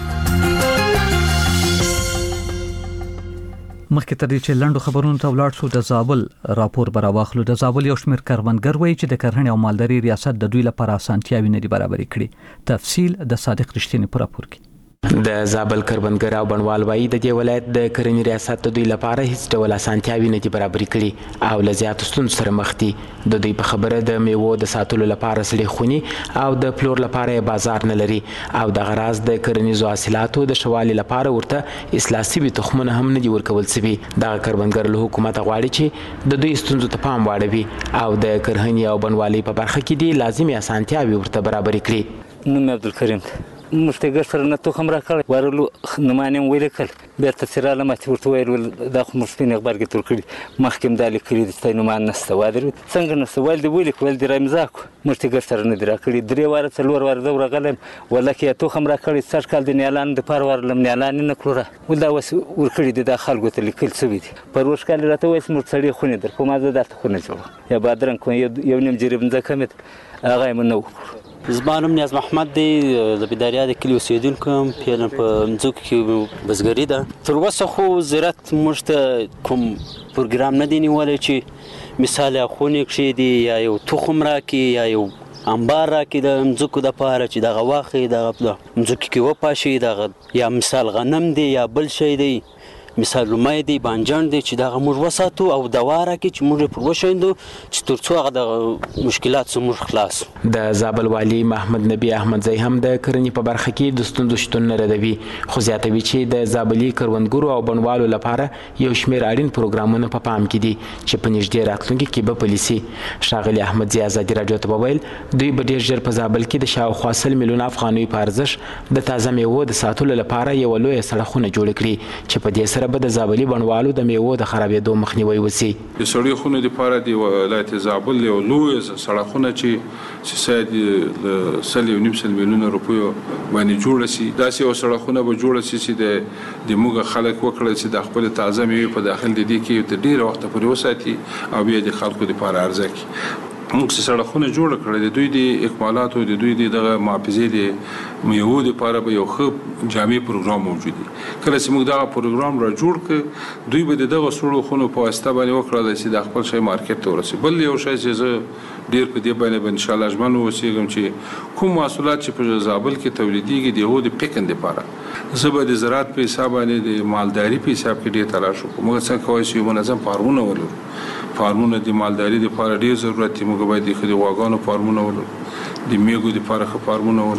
مخکې تر دې چې لنډو خبرونو ته ولاړ شو، د زابل راپور به راواخلو. د زابل یو شمېر کروندګر وایي چې د کرهڼې او مالدارۍ ریاست د دوی لپاره اسانتیاوې نه دي برابرې کړي. تفصیل د صادق رښتینی په راپور کې. د زابل کروندګر او بڼوال وایي د دې ولایت د کرنې ریاست د دوی لپاره هیڅ ډول اسانتیاوې نه دي برابرې کړي او له زیاتو ستونزو سره مخ دي. د دوی په خبره د میوو د ساتلو لپاره سړې خونې او د پلور لپاره یې بازار نه لري او دغه راز د کرنیزو حاصلاتو د ښه والي لپاره ورته اصلاح شوي تخمونه هم نه دي ورکول شوي. دغه کروندګر له حکومته غواړي چې د دوی ستونزو ته پام واړوي او د کرهڼې او بڼوالۍ په برخه کې دي لازمي اسانتیاوې ورته برابرې کړي. نوم عبدالکریم موږ ته ګټ سره نه تخم راکړی، ورلو نمانې م ولیکل، بیرته چې راله ما چې ورته ویل دا خو موږ سپین غبرګې تور کړي، مخکې م دا لیکلي دي چې ستا نومان نشته. وادرېد څنګه نشته؟ ویل دې ولیک، ویل دې را امضا کړو. موږ ته ګټ سره نه دي راکړي. درې واره څلور واره زه ورغلی یم، ولکه یې تخم راکړی، سږ کال د نیالانو دپاره ورغلم، نیالان یې نه کړو. ول دا اوس ورکړي دي، دا خلکو ته لیکل شوي دي. پروش کال یې راته وویل چې موږ سړې خونې در کوم، زه درته خونه جوړوم، یا بادرنګ کوم، یو نیم جریب مځکه مې ده، هغه یې مو نه وکړو. زما نوم نیاز محمد دی، د بیداریا د کلي اوسېدونکی یم. فعلا په مځکو کې بزګري ده. تر اوسه خو زراعت موږ ته کوم پروګرام نه دی نیولی چې مثال یا خونې کښېږدي یا یو تخم راکړي یا یو انبار راکړي د مځکو دپاره چې دغه واخلي، دغه مځکو کې وپاشي، دغه یا مثال غنم دی یا بل شی دی، مثال لومای دی، بانجان دی، چې دغه موږ وساتو او دوا راکړي چې موږ یې پر وشیندو چې تر څو هغه دغه مشکلات څخه موږ خلاص. د زابل والي محمد نبی احمدزی هم د کرنې په برخه کې د ستونزو شتون نه ردوي، خو زیاتوي چې د زابلي کروندګرو او بڼوالو لپاره یو شمېر اړین پروګرامونه په پام کې دي چې په نږدې راتلونکي کې به پلي سي. ښاغلي احمدزي ازادي راډیو ته وویل دوی به ډېر ژر په زابل کې د شاوخوا سل میلیونه افغانیو په ارزښت د تازه میوو د ساتلو لپاره یوه لویه سړکونه جوړه کړي چې په دې سره به د زابلي بڼوالو د میوو د خرابېدو مخنیوی وسي. د سړې خونې دپاره د ولایت زابل یو لویه سړکونه چې چې ساید د سل یو نیم سل میلیونه روپیو باندې جوړه سي، داسې یو سړکونه به جوړه سي چې د د موږ خلک وکړل چې د خپل تازه میوې په داخل د دې کې تر ډېره وخته پورې وساتي او بیا د خلکو دپاره عرضه کړي. موږ چې سړکونه جوړ کړل، د دوی د اکمالاتو د دوی د دغه محافظې د میوو دپاره به یو ښه جامع پروګرام موجود وي. کله چې موږ دغه پروګرام را جوړ کړ، دوی به د دغه سړو خونو په واسطه باندې وکړل چې د خپل شی مارکیټ ته ورسي. بل یو شی چې زه ډېر په دې باندې به انشاءالله ژمن اوسېږم چې کوم محصولات چې په زابل کې تولیدېږي د هغو د پیکن دپاره زه به د زراعت په حساب باندې د مالداري په حساب کې ډېر تلاش وکړم. موږ څنګه کولی شو یو منظم فارمونه ولرو، فارمونه د مالداري دپاره ډېر ضرورت دی. موږ باید د غواګانو فارمونه ولرو، د میږو دپاره ښه فارمونه ولرو.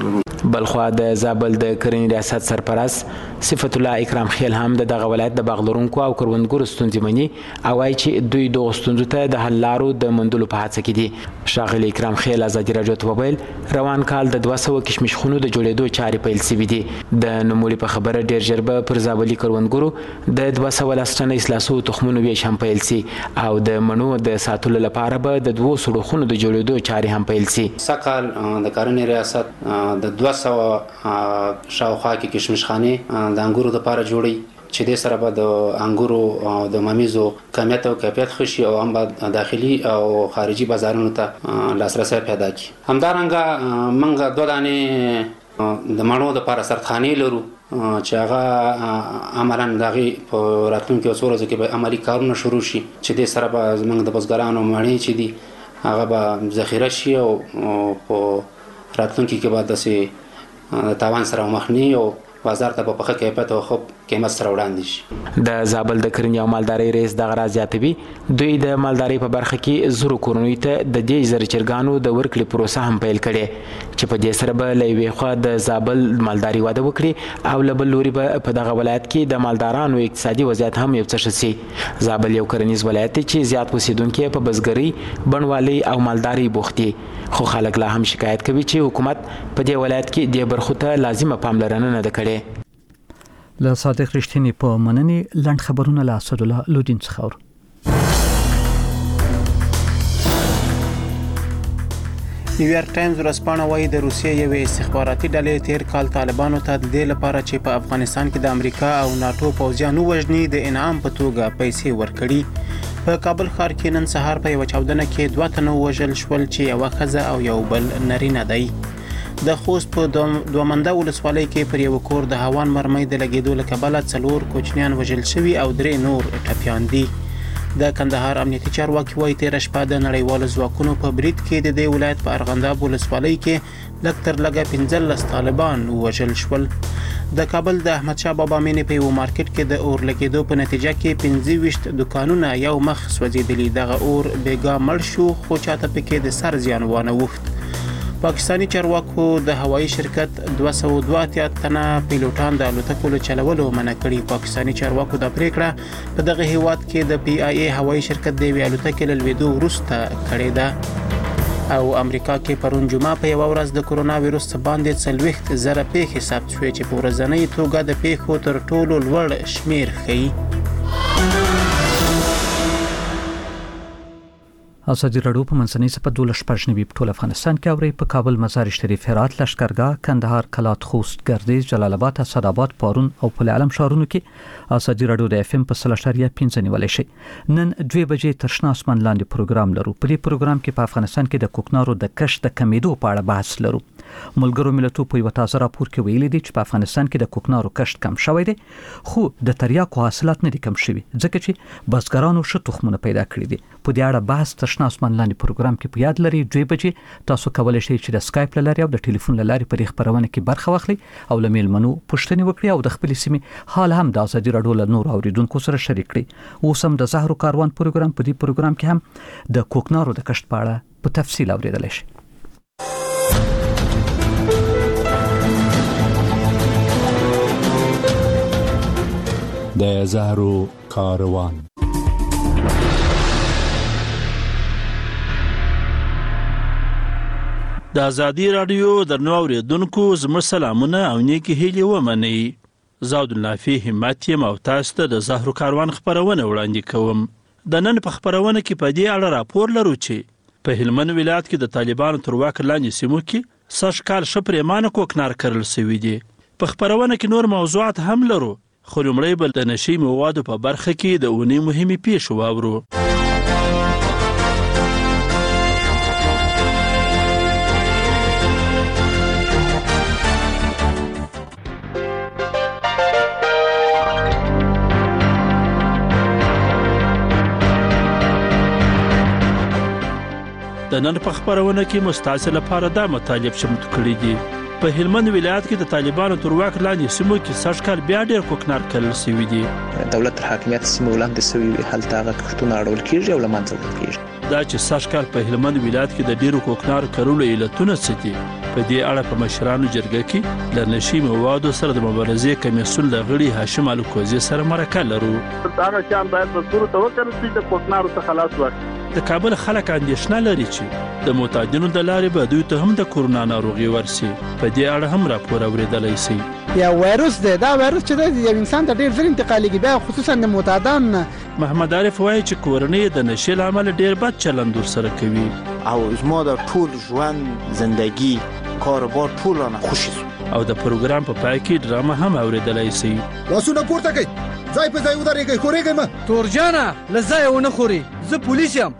بلخوا د زابل د کرنې ریاست سرپرست صفت الله اکرام خیل هم د دغه ولایت د باغلرونکو او کروندګرو ستونزې مني او وايي چې دوی دغه ستونزو ته د حل لارو د موندلو په هڅه کې دي. ښاغلي اکرام خیل ازادي راډیو ته وویل روان کال د دوه سوه کشمش خونو د جوړېدو چارې پیل سوي دي. د نوموړي په خبره ډېر ژر به پر زابلي کروندګرو د دوه سوه لس ټنه اصلاح سوو تخمونو ویش هم پیل سي او د مڼو د ساتلو لپاره به د دوو سړو خونو د جوړېدو چارې هم پیل سي. سږکال د کرنې ریاست د دوه سوه شاوخوا کې کشمشخانې د انګورو لپاره جوړي چې د سره به د انګورو د ممیزو کمیت او کیفیت ښه شي او هم به داخلي او خارجي بازارونو ته لاسرسی پیدا کړي. همدارنګه موږ دوه دانې د مڼو دپاره سردخانې لرو چې هغه عملاً د هغې په راتلونکي څو ورځو کې به عملي کارونه شروع شي چې دې سره به زموږ د بزګرانو مڼې چې دي هغه به ذخیره شي او په راتلونکي کې به داسې د تاوان سره مخ نه وي او بازار ته په ښه کیفیت او ښه قیمت سره وړاندې شي. د زابل د کرنې او مالدارۍ رئیس دغه راز زیاتوي دوی د مالدارۍ په برخه کې زرو کورنیو ته د دې زر چرګانو د ورکړې پروسه هم پیل کړې چې په دې سره به له یوې خوا د زابل مالداري وده وکړي او له بل لوري به په دغه ولایت کې د مالدارانو اقتصادي وضعیت هم یو څه ښه سي. زابل یو کرنیز ولایت دی چې زیات اوسیدونکي په بزګرۍ بڼوالۍ او مالدارۍ بوخت دي خو خلک لا هم شکایت کوي چې حکومت په دې ولایت کې دې برخو ته لازمه پاملرنه نه ده کړې. له صادق رښتینی په مننې لنډ خبرونه له اسدالله لودین څخه اورو. نیویارک ټایمز ورځپاڼه وايي د روسیې یوې استخباراتي ډلې تیر کال طالبانو ته د دې لپاره چې په افغانستان کې د امریکا او ناتو پوځیان ووژني د انعام په توګه پیسې ورکړي. په کابل ښار کې نن سهار په یوه چاودنه کې دوه تنه ووژل شول چې یوه ښځه او یو بل نارینه دی. د خوست په دومنده ولسوالۍ کې پر یو کور د هوان مرمۍ د لګېدو له کبله څلور کوچنیان وژل شوي او درې نور ټپیان دي. د کندهار امنیتي چارواکي وايي تېره شپه د نړیوالو ځواکونو په برید کې د دې ولایت په ارغنداب ولسوالۍ کې لږ تر لږه پنځلس طالبان ووژل شول. د کابل د احمدشاه بابا مینې په یو مارکیټ کې د اور لګېدو په نتیجه کې پنځه ویشت دکانونه یو مخ سوځېدلي. دغه اور بېګا مړ شو خو چاته پکې د سر زیان وانه وښت. پاکستانی چارواکو د هوایي شرکت دوه سوه دوه اتیا تنه پیلوټان د الوتکو له چلولو منع کړي. پاکستانی چارواکو دا پریکړه په دغه هیواد کې د پی آی ای هوایي شرکت د یوې الوتکې له لوېدو وروسته کړې ده. او امریکا کې پرون جمعه په یوه ورځ د کرونا ویروس باندې څلوېښت زره پیښې ثبت شوې چې په ورځنۍ توګه د پیښو تر ټولو لوړ شمیر ښیي. ازادي راډیو په منځنۍ سپه دولس شپږ نوي په ټول افغانستان کې اوري. په کابل مزار شریف هرات لشکرګاه کندهار کلات خوست ګردیز جلال آباد اسداباد پارون او پل علم ښارونو کې ازادي راډیو د اف ام په سل اشاریه پنځه نیولای شي. نن دوه بجې تر شنه اسمان لاندې پروګرام لرو. په دې پروګرام کې په افغانستان کې د کوکنارو د کښت د کمیدو په اړه بحث لرو. ملګرو ملتونو په یو تازه راپور کې ویلي دي چې په افغانستان کې د کوکنارو کښت کم شوی دی خو د تریاکو حاصلات نه دي کم شوي ځکه چې بزګرانو ښه تخمونه پیدا کړي دي. په دې اړه بحث تر شنه اسمان لاندې پروګرام کې په یاد لري. دوه بجې تاسو کولی شئ چې د سکایپ له لارې او د ټلیفون له لارې په خبرونه کې برخه واخلئ او له میلمنو پوښتنې وکړئ او د خپل سیمې حال هم د ازادي راډیو له نور اوریدونکو سره شریک کړئ. اوس هم د زهرو کاروان پروګرام په دې پروګرام کې هم د کوکنارو د کښت په اړه په تفصیل اوریدلی شئ. د زهرو کاروان د ازادي راډیو درنو اوریدونکو زموږ سلامونه او نیکی هیلې ومنئ. زه عبدالنافع همت یم او تاسو ته د زهرو کاروان خپرونه وړاندې کوم. د نن په خپرونه کې په دې اړه راپور لرو چې په هلمند ولایت کې د طالبانو تر واک لاندې سیمو کې سږ کال ښه پرېمانه کوکنار کرل سوي دي. په خپرونه کې نور موضوعات هم لرو خو لومړی به د نشي موادو په برخه کې د اونۍ مهمې پیښې واورو. د نن په خپرونه کې مستعصل لپاره دا مطالب چمتو کړي دي. په هلمند ولایت کې د طالبانو تر واک لاندې سیمو کې سږ کال بیا ډېر کوکنار کرل سوي دي. دولت تر حاکمیت سیمو لاندې سوي وي هلته هغه کښتونه اړول کېږي او له منځه وړل کېږي. دا چې سږ کال په هلمند ولایت کې د ډیرو کوکنارو کرلو علتونه څه دي. په دې اړه په مشرانو جرګه کې له نشي موادو سره د مبارزې کمیسیون له غړي هاشم الکوزي سره مرکه لرو. هغه شان باید مزدور ته وکړي چې د کوکنارو څخه خلاص ورکړي. د کابل خلک اندېښنه لري چې د معتادینو د لارې به دوی ته هم د کورونا ناروغي ورسي. په دې اړه هم راپور اورېدلی سي. یا وایروس دی، دا وایروس چې دی یو انسان ته ډېر زر انتقالېږي، بیا خصوصا د معتادان نه. محمد عارف وایي چې کورنۍ د نشې له امله ډېر بد چلند ورسره کوي. او زما د ټول ژوند زندگی کاروبار ټول رانه خوشي شو. او د پروګرام په پای کې ډرامه هم اورېدلی سي. لاسونه پورته کړئ، ځای په ځای ودرېږئ، خورېږئ مه. تورجانه له ځایه ونه خوري، زه پولیس یم.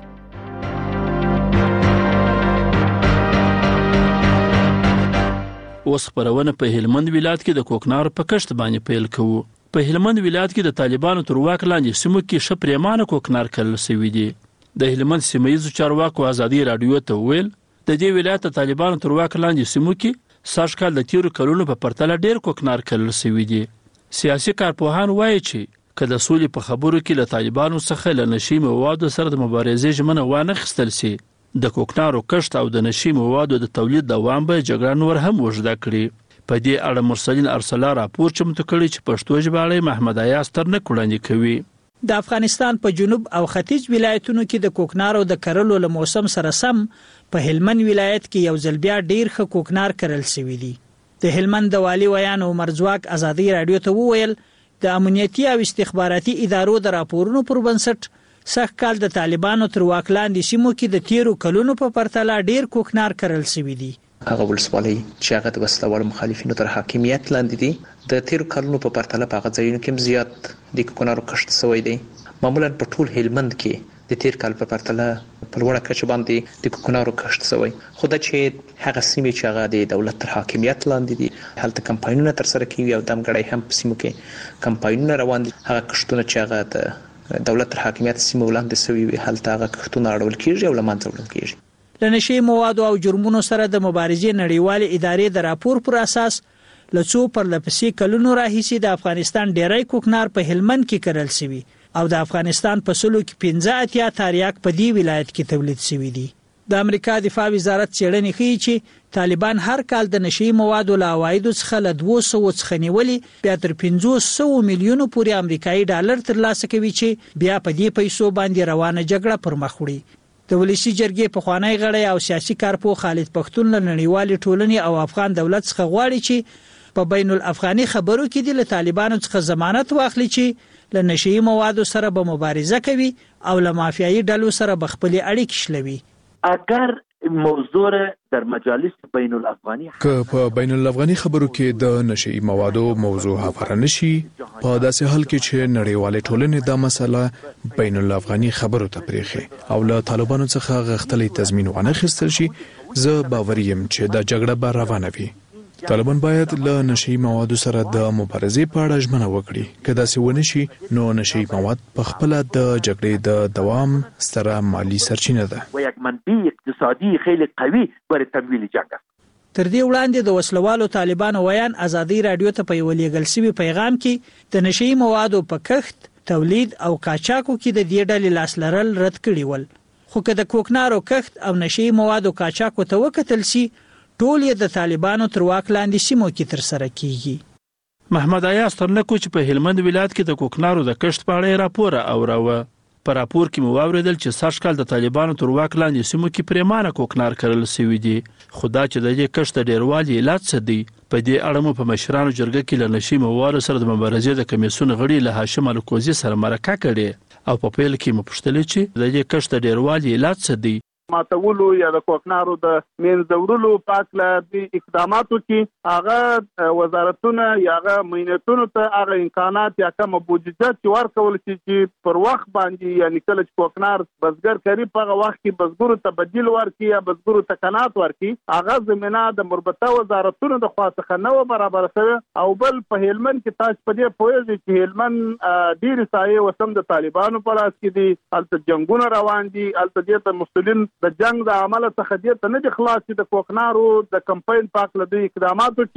اوس خبرونه په هلمند ولایت کې د کوکنارو په کښت باندې پیل کوو. په هلمند ولایت کې د طالبانو تر واک لاندې سیمو کې ښه پریمانه کوکنار کرل شوي دي. د هلمند سیمه ییزو چارواکو ازادي راډیو ته وویل د دې ولایت د طالبانو تر واک لاندې سیمو کې سږ کال د تیرو کلونو په پرتله ډېر کوکنار کرل شوي دي. سیاسي کارپوهان وایي چې که د سولې په خبرو کې له طالبانو څخه له نشي موادو سره د مبارزې ژمنه وانخیستل سي، د کوکنارو کښت او د نشي موادو د تولید دوام به جګړه نور هم اوږده کړي. په دې اړه مرسلین ارسلا راپور چمتو کړی چې پښتو ژباړی محمد ایاز ترنک وړاندې کوي. د افغانستان په جنوب او ختیځ ولایتونو کې د کوکنارو د کرلو له موسم سره سم په هلمند ولایت کې یو ځل بیا ډیر ښه کوکنار کرل شوي دي. د هلمند د والي ویان عمر ځواک ازادي راډیو ته وویل د امنیتي او استخباراتي ادارو د راپورونو پر بنسټ سږ کال د طالبانو تر واک لاندې سیمو کې د تیرو کلونو په پرتله ډیر کوکنار کرل شوي دي. هغه ولسوالۍ چې هغه د وسلوال مخالفینو تر حاکمیت لاندې دي د تیرو کلونو په پرتله په هغه ځایونو کې زیات د کوکنارو کښت شوی دی. معمولا په ټول هلمند کې د تیر کال په پرتله په لوړه کچه باندې د کوکنارو کښت شوی. خو دا چې هغه سیمې چې هغه د دولت تر حاکمیت لاندې دي هلته کمپاینونه ترسره کیږي او دمګړی هم په سیمو کې کمپاینونه روان دي. هغه کښتونه چې هغه د دولت تر حاکمیت سیمو لاندې شوي وي هلته هغه کښتونه اړول کیږي او له منځه وړل کیږي. له نشي موادو او جرمونو سره د مبارزې نړیوالې ادارې د راپور پر اساس له څو پرلپسې کلونو راهیسې د افغانستان ډیری کوکنار په هلمند کې کرل شوي او د افغانستان په سلو کې پنځه اتیا تاریاک په دې ولایت کې تولید شوي دي. د امریکا دفاع وزارت څېړنې ښیي چې طالبان هر کال د نشي موادو له عوایدو څخه له دوه سوه څخه نیولې بیا تر پنځوس سوه میلیونو پورې امریکایي ډالر ترلاسه کوي چې بیا په دې پیسو باندې روانه جګړه پر مخ وړي. د ولسی جرګې پخوانی غړی او سیاسي کارپوه خالد پښتون له نړیوالې ټولنې او افغان دولت څخه غواړي چې په بین الافغاني خبرو کې د طالبانو څخه ضمانت واخلي چې له نشي موادو سره به مبارزه کوي او له مافیایي ډلو سره به خپلې اړیکې شلوي. اگر موضوع در مجالس بین الافغاني که په بین الافغاني خبرو کې د نشي موادو موضوع هواره نشي په داسې حال کې چې نړیوالې ټولنې دا مسله بین الافغاني خبرو ته پرېښي او له طالبانو څخه غښتلی تضمین وانخیستل شي زه باوري یم چې دا جګړه به روانه وي. طالبان باید له نشي موادو سره د مبارزې په اړه ژمنه وکړي. که داسې ونه شي نو نشي مواد په خپله د جګړې د دوام ستره مالی سرچینه ده و یک منبع اقتصادي خیلی قوي برای تمویل جنگ است. تر دې وړاندې د وسلوالو طالبانو ویان ازادي راډیو ته په یو لیږل شوي پیغام کې د نشي موادو په کښت، تولید او قاچاقو کې د دې ډلې لاس لرل رد کړي ول. خو که د کوکنارو کښت او نشي موادو قاچاقو ته وکتل شي ټول یې د طالبانو تر واک لاندې سیمو کې ترسره کیږي. محمد ایاز ترنکو چې په هلمند ولایت کې د کوکنارو د کښت په اړه راپور اوروه. په راپور کې مو واوریدل چې سږ کال د طالبانو تر واک لاندې سیمو کې پریمانه کوکنار کرل شوي دي. خو دا چې د دې کښت د ډیروالي علت څه دی په دې اړه مو په مشرانو جرګه کې له نشي موادو سره د مبارزې د کمیسیون غړي له هاشم الکوزي سره مرکه کړې او په پیل کې مو پوښتل چې د دې کښت د ډیروالي علت څه دی. ماتولو یا د کوکنارو د منځوړلو پاکله د اقداماتو کې هغه وزارتونه یا هغه مینتونو ته هغه امکانات یا کوم بودجه چې ورکول شي چې پر وخت باندې یعنی کله چې کوکنار بزګر کوي په هغه وخت کې بزګرو ته بدیل ورکړي یا بزګرو ته قناعت ورکړي هغه زمينه د مربوطه وزارتونو د خوا څخه نو برابر شوی. او بل په هلمند کې تاسو په دې پوهیږئ چې هلمند ډیر سایه وسم د طالبانو پر اس کې دي الته جنگونه روان دي الته د مسلمانانو د جنگ د عمله څخه دې ته نه د خلاصي د کوکنارو د کمپاین پاک لدی اقداماتو کې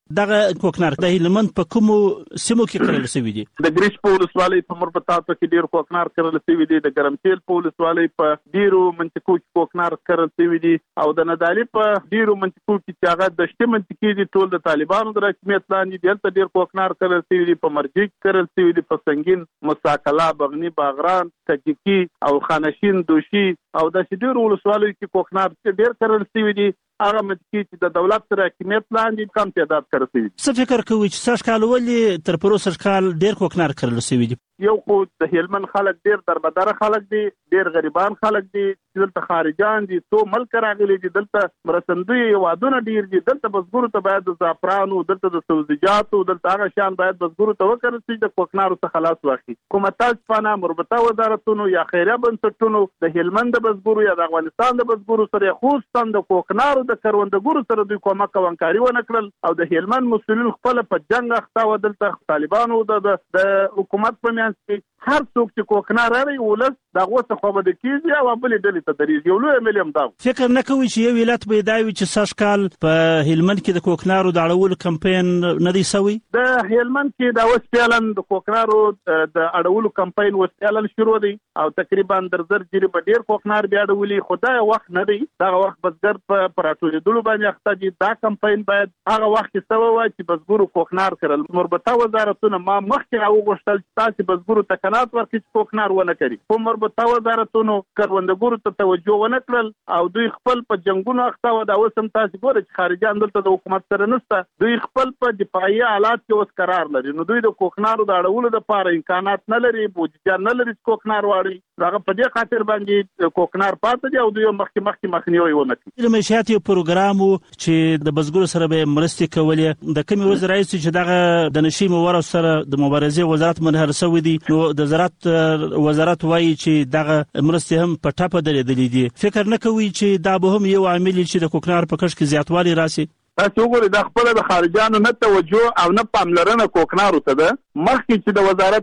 دغه کوکنار د هلمند په کومو سیمو کې کرل شوی دي؟ د ګریش په ولسوالۍ په مربطاتو کې ډیر کوکنار کرل شوی دي، د ګرمسیل په ولسوالۍ په ډیرو منطقو کې کوکنار کرل شوی دي، او د ندالي په ډیرو منطقو کې چې هغه د شته منطقې دي ټول د طالبانو د حکومت لاندې دي، دلته ډیر کوکنار کرل شوی دي، په مرجی کرل شوی دي، په سنگین، مساکلا، بغنی، باغران، تجکی او خانشین، دوشي او د ډیرو ولسوالۍ کې کوکنار ډیر کرل شوی دي. هغه منطقې چې د دولت سره حکومت لاندې کم تعداد کرل شوی دي. څه فکر کوئ چې سږ کال ولې تر پروسه کال ډیر کوکنار کرل شوی دي؟ یو خو د هلمند خلک ډیر دربدره خلک دي، ډیر غریبان خلک دي، دلته خارجان دي، څو ملک راغلي دي، دلته مرستندوی هیوادونه ډیر دي، دلته بزګرو ته باید د زعفرانو، دلته د سبزیجاتو، دلته هغه شیان باید بزګرو ته وکړل شي د کوکنارو څخه خلاص واخلي. حکومت څخه مربوطه وزارتونو یا خیریه بنسټونو د هلمند د بزګرو یا د افغانستان د بزګرو سره خصوصا د کوکنارو د کروندګرو سره دوی کومک او همکاري ونه کړل، او د هلمند مسؤلین خپل په جنگ اخته و. دلته طالبانو د حکومت په میانس کې هر څوک چې کوکنار لري ولس دغه څه خو به کیږي او بل ډلې ته درېږي. یو لوی ملیم دا فکر نه کوي چې یو ولایت به دا وي چې سږ کال په هلمند کې د کوکنارو د اړولو کمپاین نه دی سوی؟ د هلمند کې دا اوس فعلا د کوکنارو د اړولو کمپاین اوس فعلا شروع دی او تقریبا در زر جری په ډیر کوکنار بیا اړولي، خدای وخت نه دی، دا وخت بزګر په پراټولیدلو باندې اخته دي. دا کمپاین باید هغه وخت کې سوی وای چې بزګرو کوکنار کړل. مربوطه وزارتونه ما مخکې راوغوښتل چې تاسو بزګرو ته قناعت ورکړي چې کوکنار ونه کړي، خو مربوطه وزارتونو کروندګرو ته توجه ونه کړل او دوی خپل په جنگونو اخته و. دا اوس هم تاسو ګورئ چې خارجان دلته د حکومت سره نشته، دوی خپل په دفاعي حالات کې اوس قرار لري، نو دوی د کوکنارو د اړولو لپاره امکانات نه لري، بودیجه نه لري چې کوکنار واړي. هغه په دې خاطر باندې کوکنار پاتې دي او دوی مخکې مخکې مخنیوي ونه کړي. د معیشت یو پروګرام چې د بزګرو سره به مرستې کولې، د کومې ورځې راځي چې دغه د نشي موارو سره د مبارزې وزارت منحل شوی دی، نو د زراعت وزارت وایي چې دغه مرستې هم په ټاپه درېدلې دي. فکر نه کوي چې دا به هم یو عامل چې د کوکنار په کښت کې زیاتوالی راسي؟ تاسو وګورئ دا خپل د خارجانو نه توجه او نه پاملرنه کوکنارو ته ده. مخکې چې د وزارت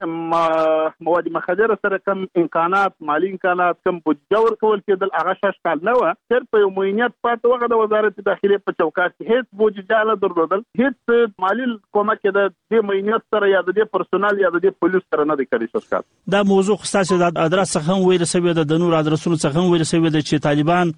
کې مواد مخدره سره کم امکانات، مالی امکانات، کم بودیجه ورکول کېدل، هغه شش کال نه وه، صرف په یو معینیت پاتې وغه د وزارت داخلي په چوکاټ کې هیڅ بودیجه نه درلودل، هیڅ مالی کومک د دې معینیت سره یا د دې پرسونال یا د دې پولیس سره نه دی کړی. شش کال دا موضوع خو ستاسو د ادرس څخه هم ویل شوی ده، د نور ادرسونو څخه هم ویل شوی ده چې طالبان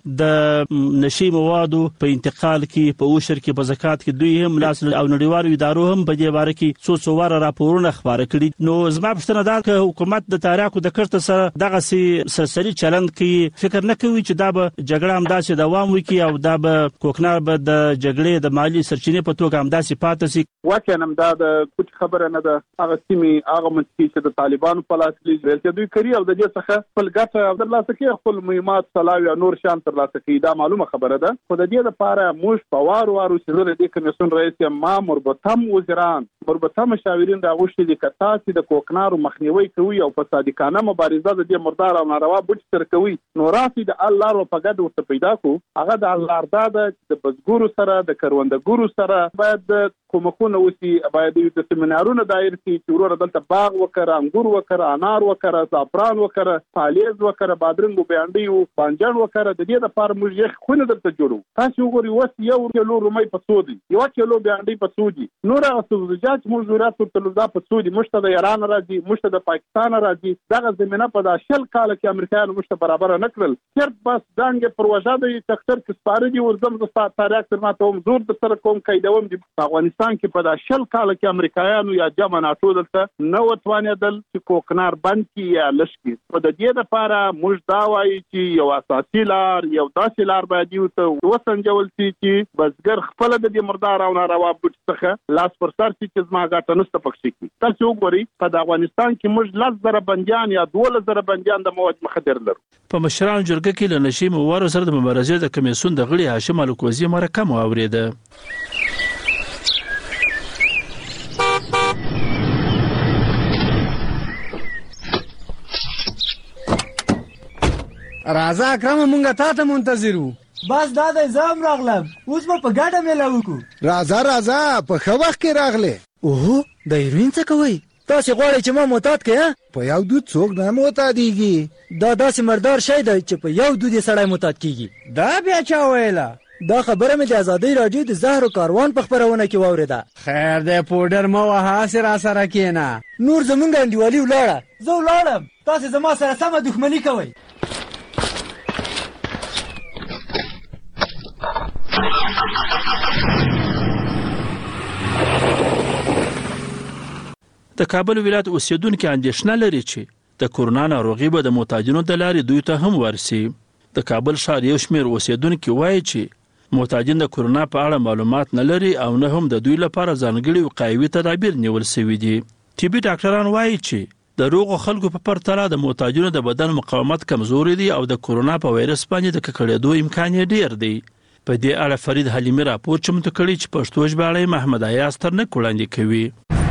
د نشي موادو په انتقال کې، په اوشر کې، په زکات کې دوی هم لاس او نړیوالو ادارو هم په دې باره کې څو څو واره راپورونه خبره کړي. نو زما پوښتنه دا که حکومت د تاریخو د کړت سره دغه سي سرسري چلند کوي، فکر نه کوي چې دا به جګړه هم داسې دوام وکړي او دا به کوکنار به د جګړې د مالی سرچینې په توګه هم داسې پاتې شي؟ واقعا هم دا د کوم خبره نه ده. هغه سیمې هغه منطقې چې د طالبانو په لاس کې دي دوی کوي او د دې څخه خپل ګټه ترلاسه کوي، خپل مهمات سلاوي او نور شان ترلاسه کوي، دا معلومه خبره ده. خو د دې لپاره موږ په وار وار چې زه د کمیسیون رئیس یم، ما مربوطه وزیران، مربوطه مشاورین راغوښتي دي که تاسو د کوکنارو مخنیوي کوي او په صادقانه مبارزه د دې مردار او ناروا بوج سره کوي، نو راسي د الله رو په ګډه ورته پیدا کو. هغه د الله رضا ده د بزګرو سره، د کروندګرو سره باید کومکونه وسی، باید د سیمینارونو دایر شي چې ورور دلته باغ وکړه، انګور وکړه، انار وکړه، زعفران وکړه، فالیز وکړه، بادرنګ او بانډي او بانجان وکړه. د دې لپاره موږ یې خونه دلته جوړو. تاسو وګورئ اوس یو کیلو رومي په څو دي، یو کیلو بانډي په څو دي، نور هغه سبزیجات موږ ضرورت ورته دا په څو دي، مشته د ایران راځي، مشته د پاکستان راځي. دغه زمينه په دا شل کال کې امریکایانو مشته برابر نه کړل، صرف بس دانګ پروژه د سکتور کې سپاره دي ورزم د تاریخ تر ماته هم زور د سره کوم قیدوم دي. افغانستان کې په دا شل کال کې امریکایانو یا جمع ناتو دلته نو توانېدل چې کوکنار بند کی یا لشکي. په د دې لپاره موږ دا وایي چې یو اساسي لار، یو داسې لار باید یو ته وسنجول شي چې بزګر خپل د دې مردار او ناروا بوج څخه لاس پر سر شي چې زما ګټه نشته پکې کی. تاسو وګورئ په افغانستان کې موږ لس زره بنديان یا دوله زره بنديان د مواد مخدر لرو. په مشران جرګه کې له نشي موارو سره د مبارزې د کمیسیون د غړي هاشم الکوزي مرکه مو اوریده. راځه اکرم مونږه تا ته منتظر وو. بس دا د زم راغلم، اوس به په ګډه میله وکړو. راځه راځه په ښه وخت کې راغلې. اوهو د هیروین څه کوئ؟ تاسې غواړئ چې ما معتاد کړئ؟ په یو دود څوک نه معتادېږي. دا داسې مردار شی دی چې په یو دود یې سړی معتاد کېږي. دا بیا چا ویله؟ دا خبره مې د ازادۍ راډیو د زهر کاروان په خبرونه کې واورېده. خیر دی پوډر مه وهه، هسې را سره کښېنه. نور زمونږ انډیوالي ولاړه، زه ولاړم، تاسې زما سره سمه دښمني کوئ. د کابل ولایت اوسیدونکي اندېښنه لري چې د کورونا ناروغي به د محتاجینو د لارې دوی ته هم ورسي. د کابل ښار یو شمېر اوسیدونکي وایي چې محتاجین د کورونا په اړه معلومات نه لري او نه هم د دوی لپاره ځانګړي وقایوي تدابیر نیول شوي دي. طبي ډاکټران وایي چې د روغو خلکو په پرتله د محتاجینو د بدن مقاومت کمزوري دی او د کورونا په وایرس باندې د ککړېدو امکان یې ډیر دی. په دې اړه فرید حلیمي راپور چمتو کړی چې پښتو ژباړی محمد ایاز ترنک وړاندې کوي.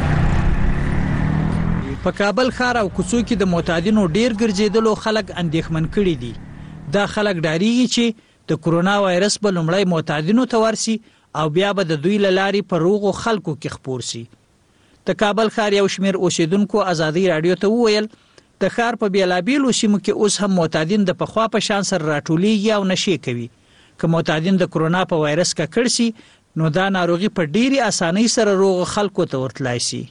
په کابل ښار او کوڅو کې د معتادینو ډیر ګرځېدلو خلک اندېښمن کړي دي. دا خلک ډاریږي چې د کورونا وایرس به لومړی معتادینو ته ورسي او بیا به د دوی له لارې په روغو خلکو کې خپور سي. د کابل ښار یو شمېر اوسیدونکو ازادۍ راډیو ته وویل د ښار په بېلابېلو سیمو کې اوس هم معتادین د پخوا په شان سره راټولیږي او نشې کوي. که معتادین د کورونا په وایرس ککړ سي نو دا ناروغي په ډېرې اسانۍ سره روغو خلکو ته ورتلای سي.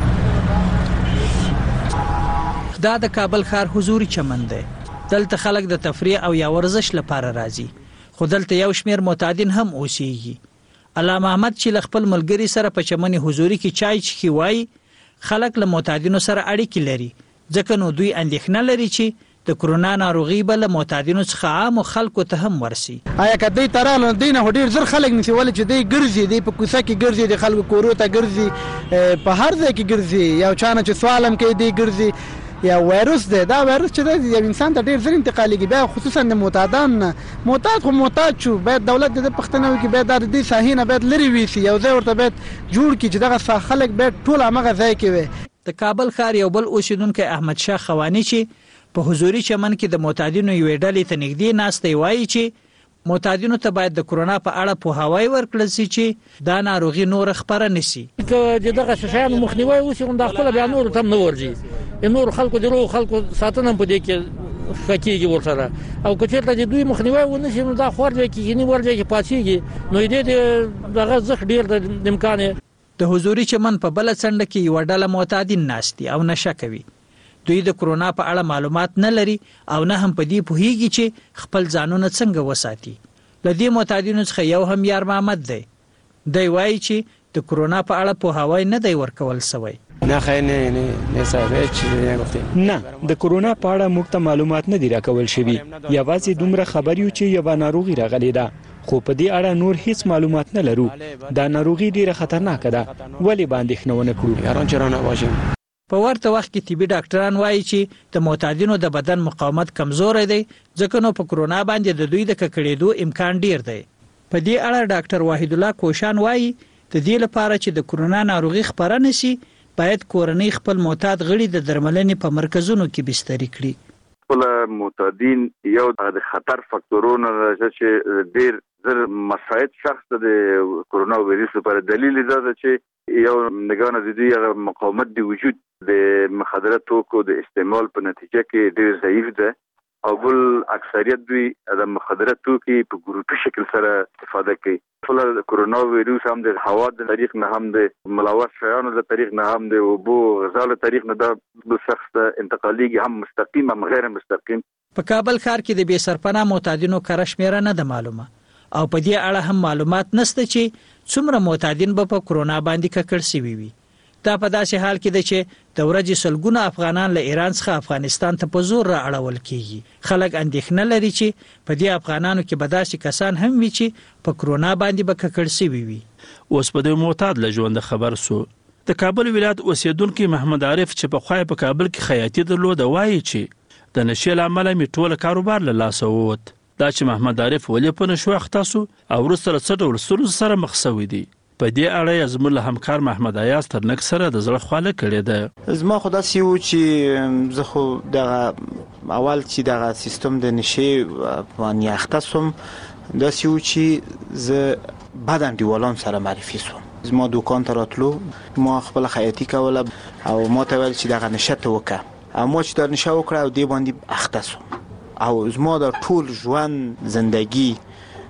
دا د کابل ښار حضوري چمن دی. دلته خلک د تفریح او یا ورزش لپاره راځي، خو دلته یو شمېر معتادین هم اوسیږي. علامه احمد چې له خپل ملګري سره په چمن حضوري کې چای چښي وایي خلک له معتادینو سره اړیکې لري، ځکه نو دوی اندېښنه لري چې د کورونا ناروغي به له معتادینو څخه عامو خلکو ته هم ورسي. آیا که دوی ته راغله نو دوی نه خو ډېر زر خلک نیسي، ولې چې دوی ګرځي، دوی په کوڅه کې ګرځي، د خلکو کورو ته ګرځي، په هر ځای کې ګرځي. یو چا نه چې سوال هم کوي دوی ګرځي. یا وایرس دی، دا وایرس چې دی یو انسان ته ډېر زر انتقالېږي، بیا خصوصا د معتادان نه. معتاد خو معتاد شو، باید دولت د ده پوښتنه وکړي، باید دا د دې ساحې نه باید لرې ویسي، یو ځای ورته باید جوړ کړي چې دغه خلک باید ټول همغه ځای کې وي. د کابل ښار یو بل اوسیدونکی احمد شاه خواني چې په حضوري چمن کې د معتادینو یوې ډلې ته نږدې ناستی وایي چې معتادینو ته باید د کورونا په اړه پوهاوی ورکړل شي چې دا ناروغي نور خپره نشي. که دغه شیانو مخنیوی وشي نو دا خپل بیا نور تم نه ورځي، نور خلکو د روغ خلکو ساتنه په دې کې خکېږي ورسره. او که چېرته د دوی مخنیوی ونه شي نو دا خور ځای کې کښېني ور ځای کې پاڅېږي، نو دې دغه زخ ډېر د امکان یې. د حضوري چمن په بله څنډه کې یوه ډله معتادین ناست دي او نشه کوي. دوی د کورونا په اړه معلومات نه لري او نه هم په دې پوهیږي چې خپل ځانونه څنګه وساتي. له دې معتادینو څخه یو هم یار محمد دی. دی وایي چې د کورونا په اړه پوهاوی نه دی ورکول سوی. نه خیر نه نه نه صاحب هیڅ نه گفتي. نه د کورونا په اړه موږ ته معلومات نه دی راکول شوی، یوازې دومره خبر یو چې یو ناروغي راغلی ده، خو په دې اړه نور هیڅ معلومات نه لرو. دا ناروغي ډیره خطرناکه ده، ولې باندې اندېښنه ونه کړو؟ یاران چرانه واجب. په ورته وخت کې طبي ډاکټران وایي چې د معتادینو د بدن مقاومت کمزوری دی، ځکه نو په کورونا باندې د دوی د ککړېدو امکان ډیر دی. په دې اړه ډاکټر واحد الله کوشان وایي د دې لپاره چې د کورونا ناروغي خپره نشي باید کورنۍ خپل معتاد غړي د درملنې په مرکزونو کې بستري کړي. خپل معتادین یو د خطر فاکتورونو چې ډیر زر مساعد شخص د کورونا وایرس لپاره دلیل دا ده چې یو نگانه د دې مقاومت دی وجود د مخدره توکو د استعمال په نتیجه کې ډیر ضعیف ده، او بل اکثریت دوی د مخدره توکي په ګروپي شکل سره استفاده کوي. خپل کورونا وایرس هم د هوا د طریق نه هم د ملوث شیانو د طریق نه هم د اوبو غذا له طریق نه د شخص ته انتقالېږي، هم مستقیم هم غیر مستقیم. په کابل ښار کې د بې سرپناه معتادینو کره شمېره نه ده معلومه، او په دې اړه هم معلومات نشته چې څومره معتادین به په کورونا باندې ککړ شوي وي. دا په داسې حال کې ده چې د ورځې سلګونه افغانان له ایران څخه افغانستان ته په زور را اړول کیږي. خلک اندېښنه لري چې په دې افغانانو کې به داسې کسان هم وي چې په کورونا باندې به ککړ شوي وي. اوس په دې معتاد له ژونده خبر سو. د کابل ولایت اوسیدونکي محمد عارف چې په خوای په کابل کې خیاطي درلوده وایي چې د نشې له امله مې ټول کاروبار له لاسه ووت. دا چې محمد عارف ولې په نشو اخته سو او وروسته له څه ډول ستونزو سره مخ شوی دی. په دې اړه یې زموږ له همکار محمد ایاز ترنک سره د زړه خواله کړې ده. زما خو داسې و چې زه خو دغه اول چې دغه سیستم د نشې باندې اخته سوم، داسې و چې زه بعد انډیوالان سره معرفي سوم. زما دوکان ته راتلو، ما خپل خیاطي کوله او ما ته ویل چې دغه نشه ته وکړه، او ما چې دا نشه وکړه او دې باندې اخته سوم، او زما د ټول ژوند زندگی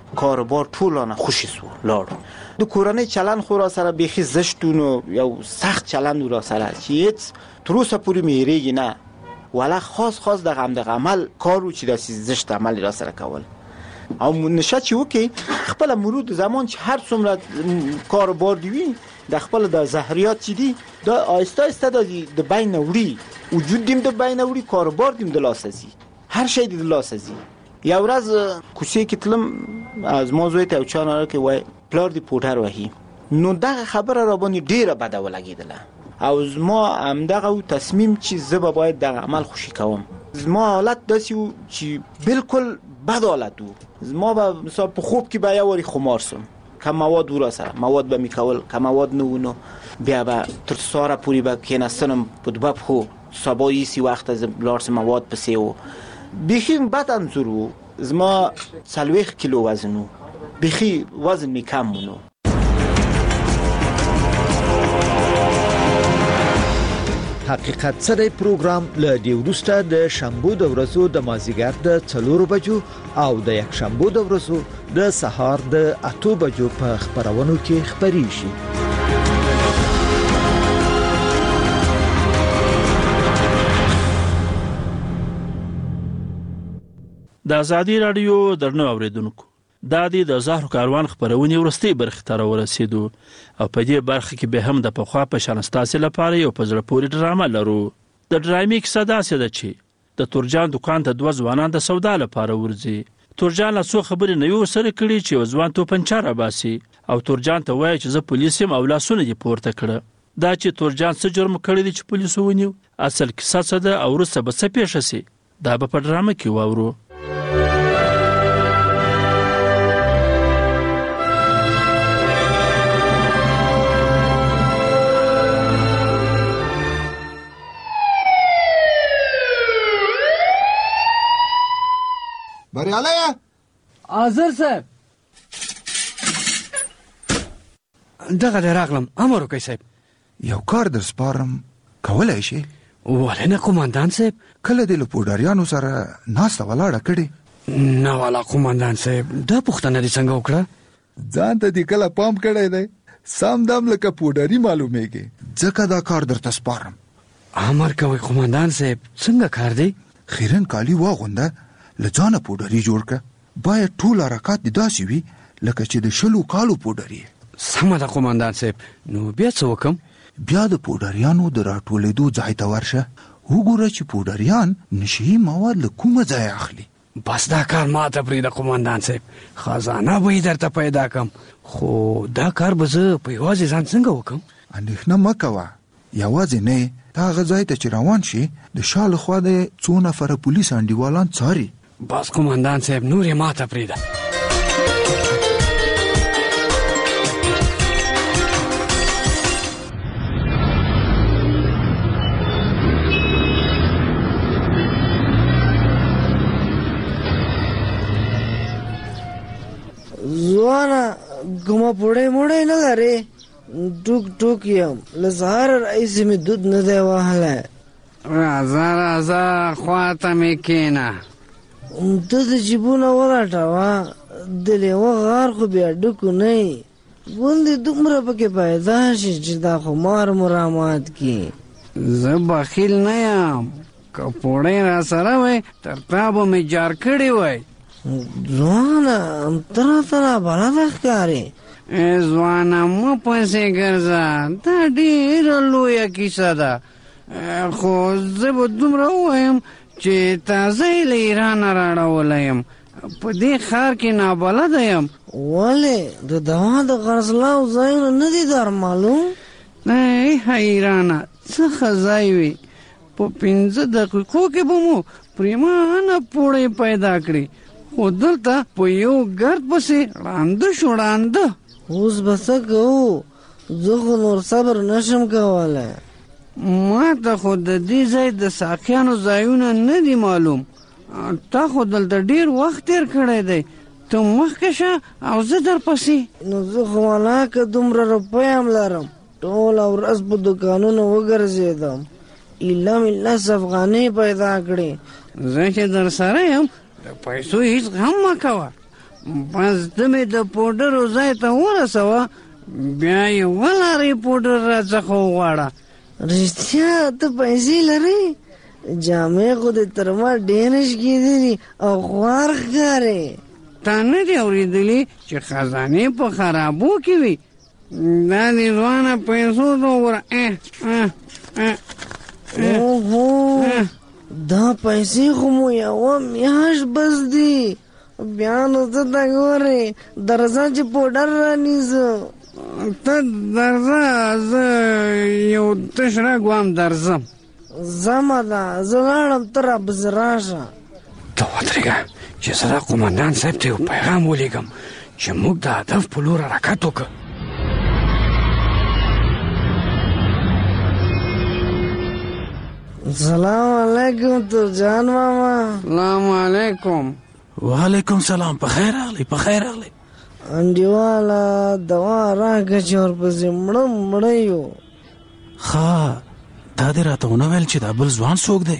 کاروبار ټول نه خوشی سو لاړ د کورنۍ چلن خو را سره بيخي زشتونو یو سخت چلن را سره چې هیڅ تر اوسه پورې مېریږي نه ولا خاص خاص د غم د عمل کارو چې د زشت عمل را سره کول او نشه چې وکي خپل مرود زمان چې هر څومره کاروبار دی د خپل د زهریات چې دي د آیسته آیسته د بین وړي وجود دیم د بین وړي کاروبار دیم د لاسزي هر شی د لاسزي یو ورځ کوڅې کې تلم از موضوع ته چانه کې وای پلار دی پوټر وهي نو دغه خبره را باندې ډیره بده ولګیدله او زما همدغه تصمیم چې زه باید دغه عمل خوشی کوم زما حالت داسې چې بالکل بد حالت و زما به مثلا په خوب کې به یواری خمار سم کم مواد ورا سره مواد به میکول کم مواد نه ونو بیا به تر ساره پوری به کیناستنم په دباب خو سبایی سی وخت از لارس مواد پسې و بیخی بد انزور و زما سلویخ کیلو وزنو بیخی وزن می کم مونو حقیقت څه دی پروګرام له دی وروسته د شنبه د ورځو د مازیګر د څلورو بجو او د یک شنبه د ورځو د سهار د اته بجو په خبرونو کې خبري شي د ازادي رادیو درنو اوریدونکو دا د زهرو کاروان خبرونه ورستي برخه تر ورسېدو او په دې برخه کې به هم د پخوا په شانستاسي لپاره یو پزړه پوری ډرامه لرو د ډرامې کیسه داسې ده چې د تورجان دکان ته دوه ځوانان د سودا لپاره ورځي تورجان له څو خبرې نه یو سره کړي چې ځوان تو پنچاره باسي او تورجان ته وایي چې زه پولیس یم او لاسونه دې پورته کړه دا چې تورجان څه جرم کړی دی چې پولیس ونیو اصل کیسه څه ده او ورسره به څه پیښ شي دا به په ډرامه کې واورو بریاله حاضر صاحب دغه راغلم امر وکړئ صاحب یو کار در سپارم کولای شي ولې نه قومندان صاحب کله د لپوډاریانو سره ناسته ولاړه کړي نه والا قومندان صاحب دا پوښتنه دې څنګه وکړه ځان ته دې کله پام کړی دی سم دم لکه پوډاری معلومیږي ځکه دا کار درته سپارم امر کوي قومندان صاحب څنګه کار دی خیرن کالی واغونده لځانه پوډری جوړ ک باید ټول حرکات دي داسې وي لکه چې د شلو کالو پوډری سمه ده قومندان صاحب نو بیا څه وکم بیا د پوډریانو د راټولېدو ځای ته ورشه وګوره چې پوډریان نشي مواد له کومه ځای اخلي بس دا کار ماته پرېږده قومندان صاحب خزانه به یې درته پیدا کم خو دا کار به زه په یوازې ځان څنګه وکم اندېښنه مه کوه یوازې نه دا هغه ځای ته چې روان شي د شا له خوا د څو نفره پولیس انډیوالان څاري بس قومندان صاحب نور یې ماته پرېږده ځوانه کومه پوړی موړی نه لرې ټوک ټوک یم له سهاره راهیسې مې دود نه دی وهلی راځه راځه خواته مې کښېنه ته د جیبونه ولټوه د لیوه غار خو بیا ډکو نه یي غوندې دومره پکې پیدا شي چې دا خمار مو رامات کړي زه بخیل نه یم که پوړی را سره وی تر تا به مې جار کړی وی ځوانه ته راته نابلده ښکارې ای ځوانه مه پسې ګرځه دا ډېره لویه کیسه ده خو زه به دومره ووایم چې تازه یې له ایرانه راړولی یم په دې ښار کې نابلده یم ولې د دوا د خرڅلاو ځایونه نه دي در معلوم ای حیرانه څه ښه ځای وي په پنځه دقیقو کې به مو پرېمانه پوړی پیدا کړي خو دلته په یو ګرد پسې ړانده شو ړانده اوس به څه کوو زه خو نور صبر نشم کولی ما ته خو د دې ځای د ساقیانو ځایونه نه دي معلوم تا خو دلته ډېر وخت تېر کړی دی ته مخکې شه او زه درپسې نو زه خو ولاکه دومره روپۍ هم لرم ټوله ورځ په دوکانونو وګرځېدم ایله مې لس افغانۍ پیدا کړې زه چې در سره یم د پیسو هېڅ غم مه کوه بس ته مې د پوډرو ځای ته ورسوه بیا یې ولارې پوډر راڅخه وغواړه. رښتیا ته پیسې لرې؟ جامې خو دې تر ما ډېرې شکېدلي او خوار ښکارې. تا نه دي اورېدلي چې خزانې په خرابو کې وي؟ دا دې ځوانه پیسو ته وګوره. اوهو دا پیسې خو مو یوه میاشت بس دي. بیا نو ته ته ګورې درځه چې پوډر رانیسو. ته درځه زه یو تش رګ درځم. زمه ده زه لاړم ته رابزې راشه. ته ودرېږه چې زه د قومندان صاحب ته یو پیغام ولیږم چې موږ د هدف په لور حرکت وکړو. سلام علیکم ترجان ماما. سلام علیکم. وعلیکم سلام. په خیر راغلی په خیر راغلی. انډیواله دوا راکړه چې ورپسې مړه مړه یو. ښه دا دې راته ونه ویل چې دا بل ځوان څوک دی؟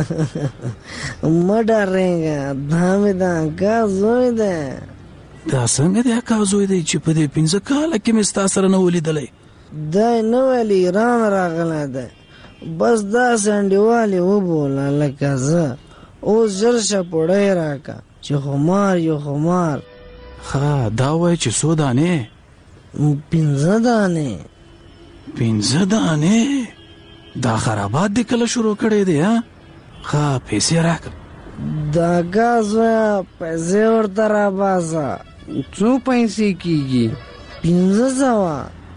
مه ډارېږه دا مې د اکا زوی دی. دا څنګه د اکا زوی دی چې په دې پنځه کاله کې مې ستا سره نه ولیدلی؟ دی نه ویل ایران راغلی دی. بس داسې انډیوال یې وبوله لکه زه. اوس ژر شه پوړی راکړه چې خمار یو خمار. ښه دا وایي چې څو دانې؟ پنځه دانې. پنځه دانې؟ دا خرابات دې کله شروع کړی دی؟ ها ښه پیسې راکړه. د اکا زویه پیسې ورته راباسه. څو پیسې کېږي؟ پنځه سوه.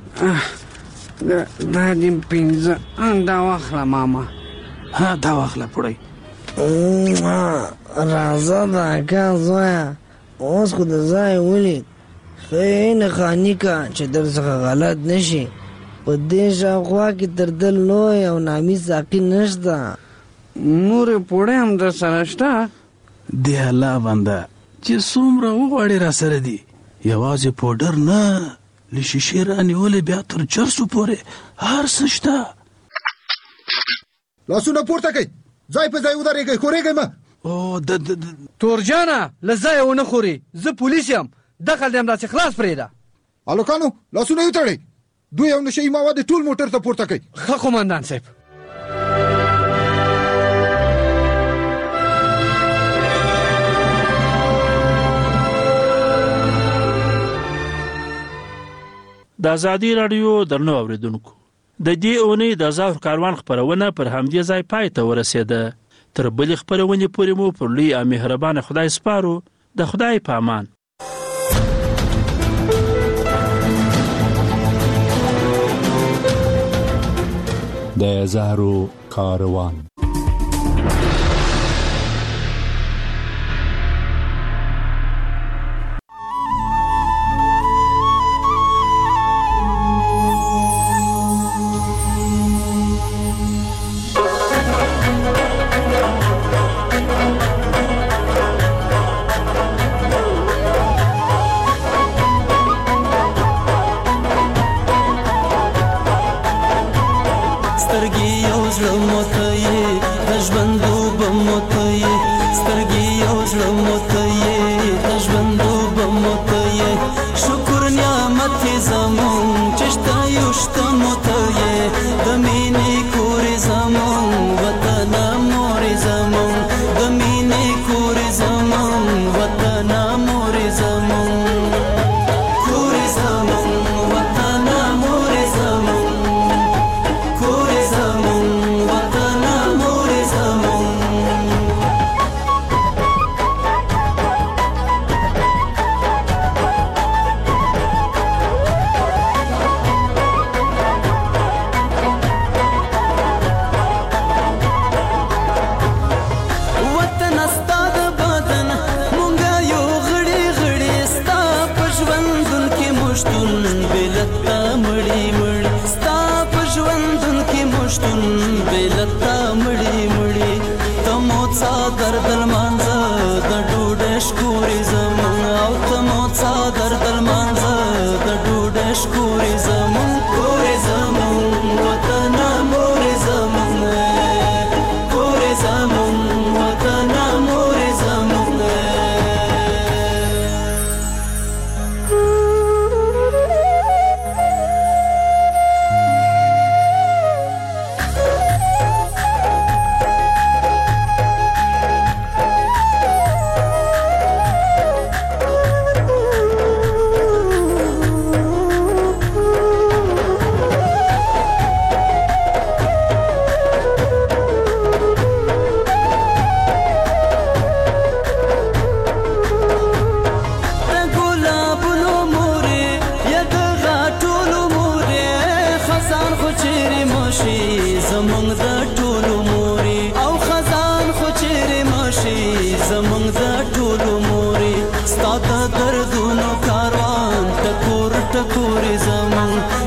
دا دې پنځه دا واخله ماما. ها دا واخله پوړی. راځه د اکا زویه اوس خو د ځای ولید. ښه نښاني که چې در څخه غلط نه شي. په دې شاوخوا کې تر ده لوی او نامي ساقي نشته. نورې پوړۍ هم در سره شته؟ دی الله بنده چې څومره وغواړې را سره دي. یوازې پوډر نه له شیشې رانیولې بیا تر چرسو پورې هر څه شته. لاسونه پورته کړئ. ځای په ځای ودرېږئ. خورېږئ مه. تورجانه له ځایه ونه خورې. زه پولیس یم. دخل دې همداسې خلاص پرېږده. هلکانو لاسونه یې وتړئ. دوی یو نشهیي مواد ټول موټر ته پورته کړئ. ښه قومندان صاحب. د ازادي راډیو درنو اوریدونکو د دې اونۍ د ظاهر کاروان خبرونه پر همدې ځای پای ته ورسېده. تر بلې خبرونې پورې مو پر لوی او مهربان خدای سپارو. د خدای په امان. د زهرو کاروان. دردونو کاروان ټکور ټکور زمون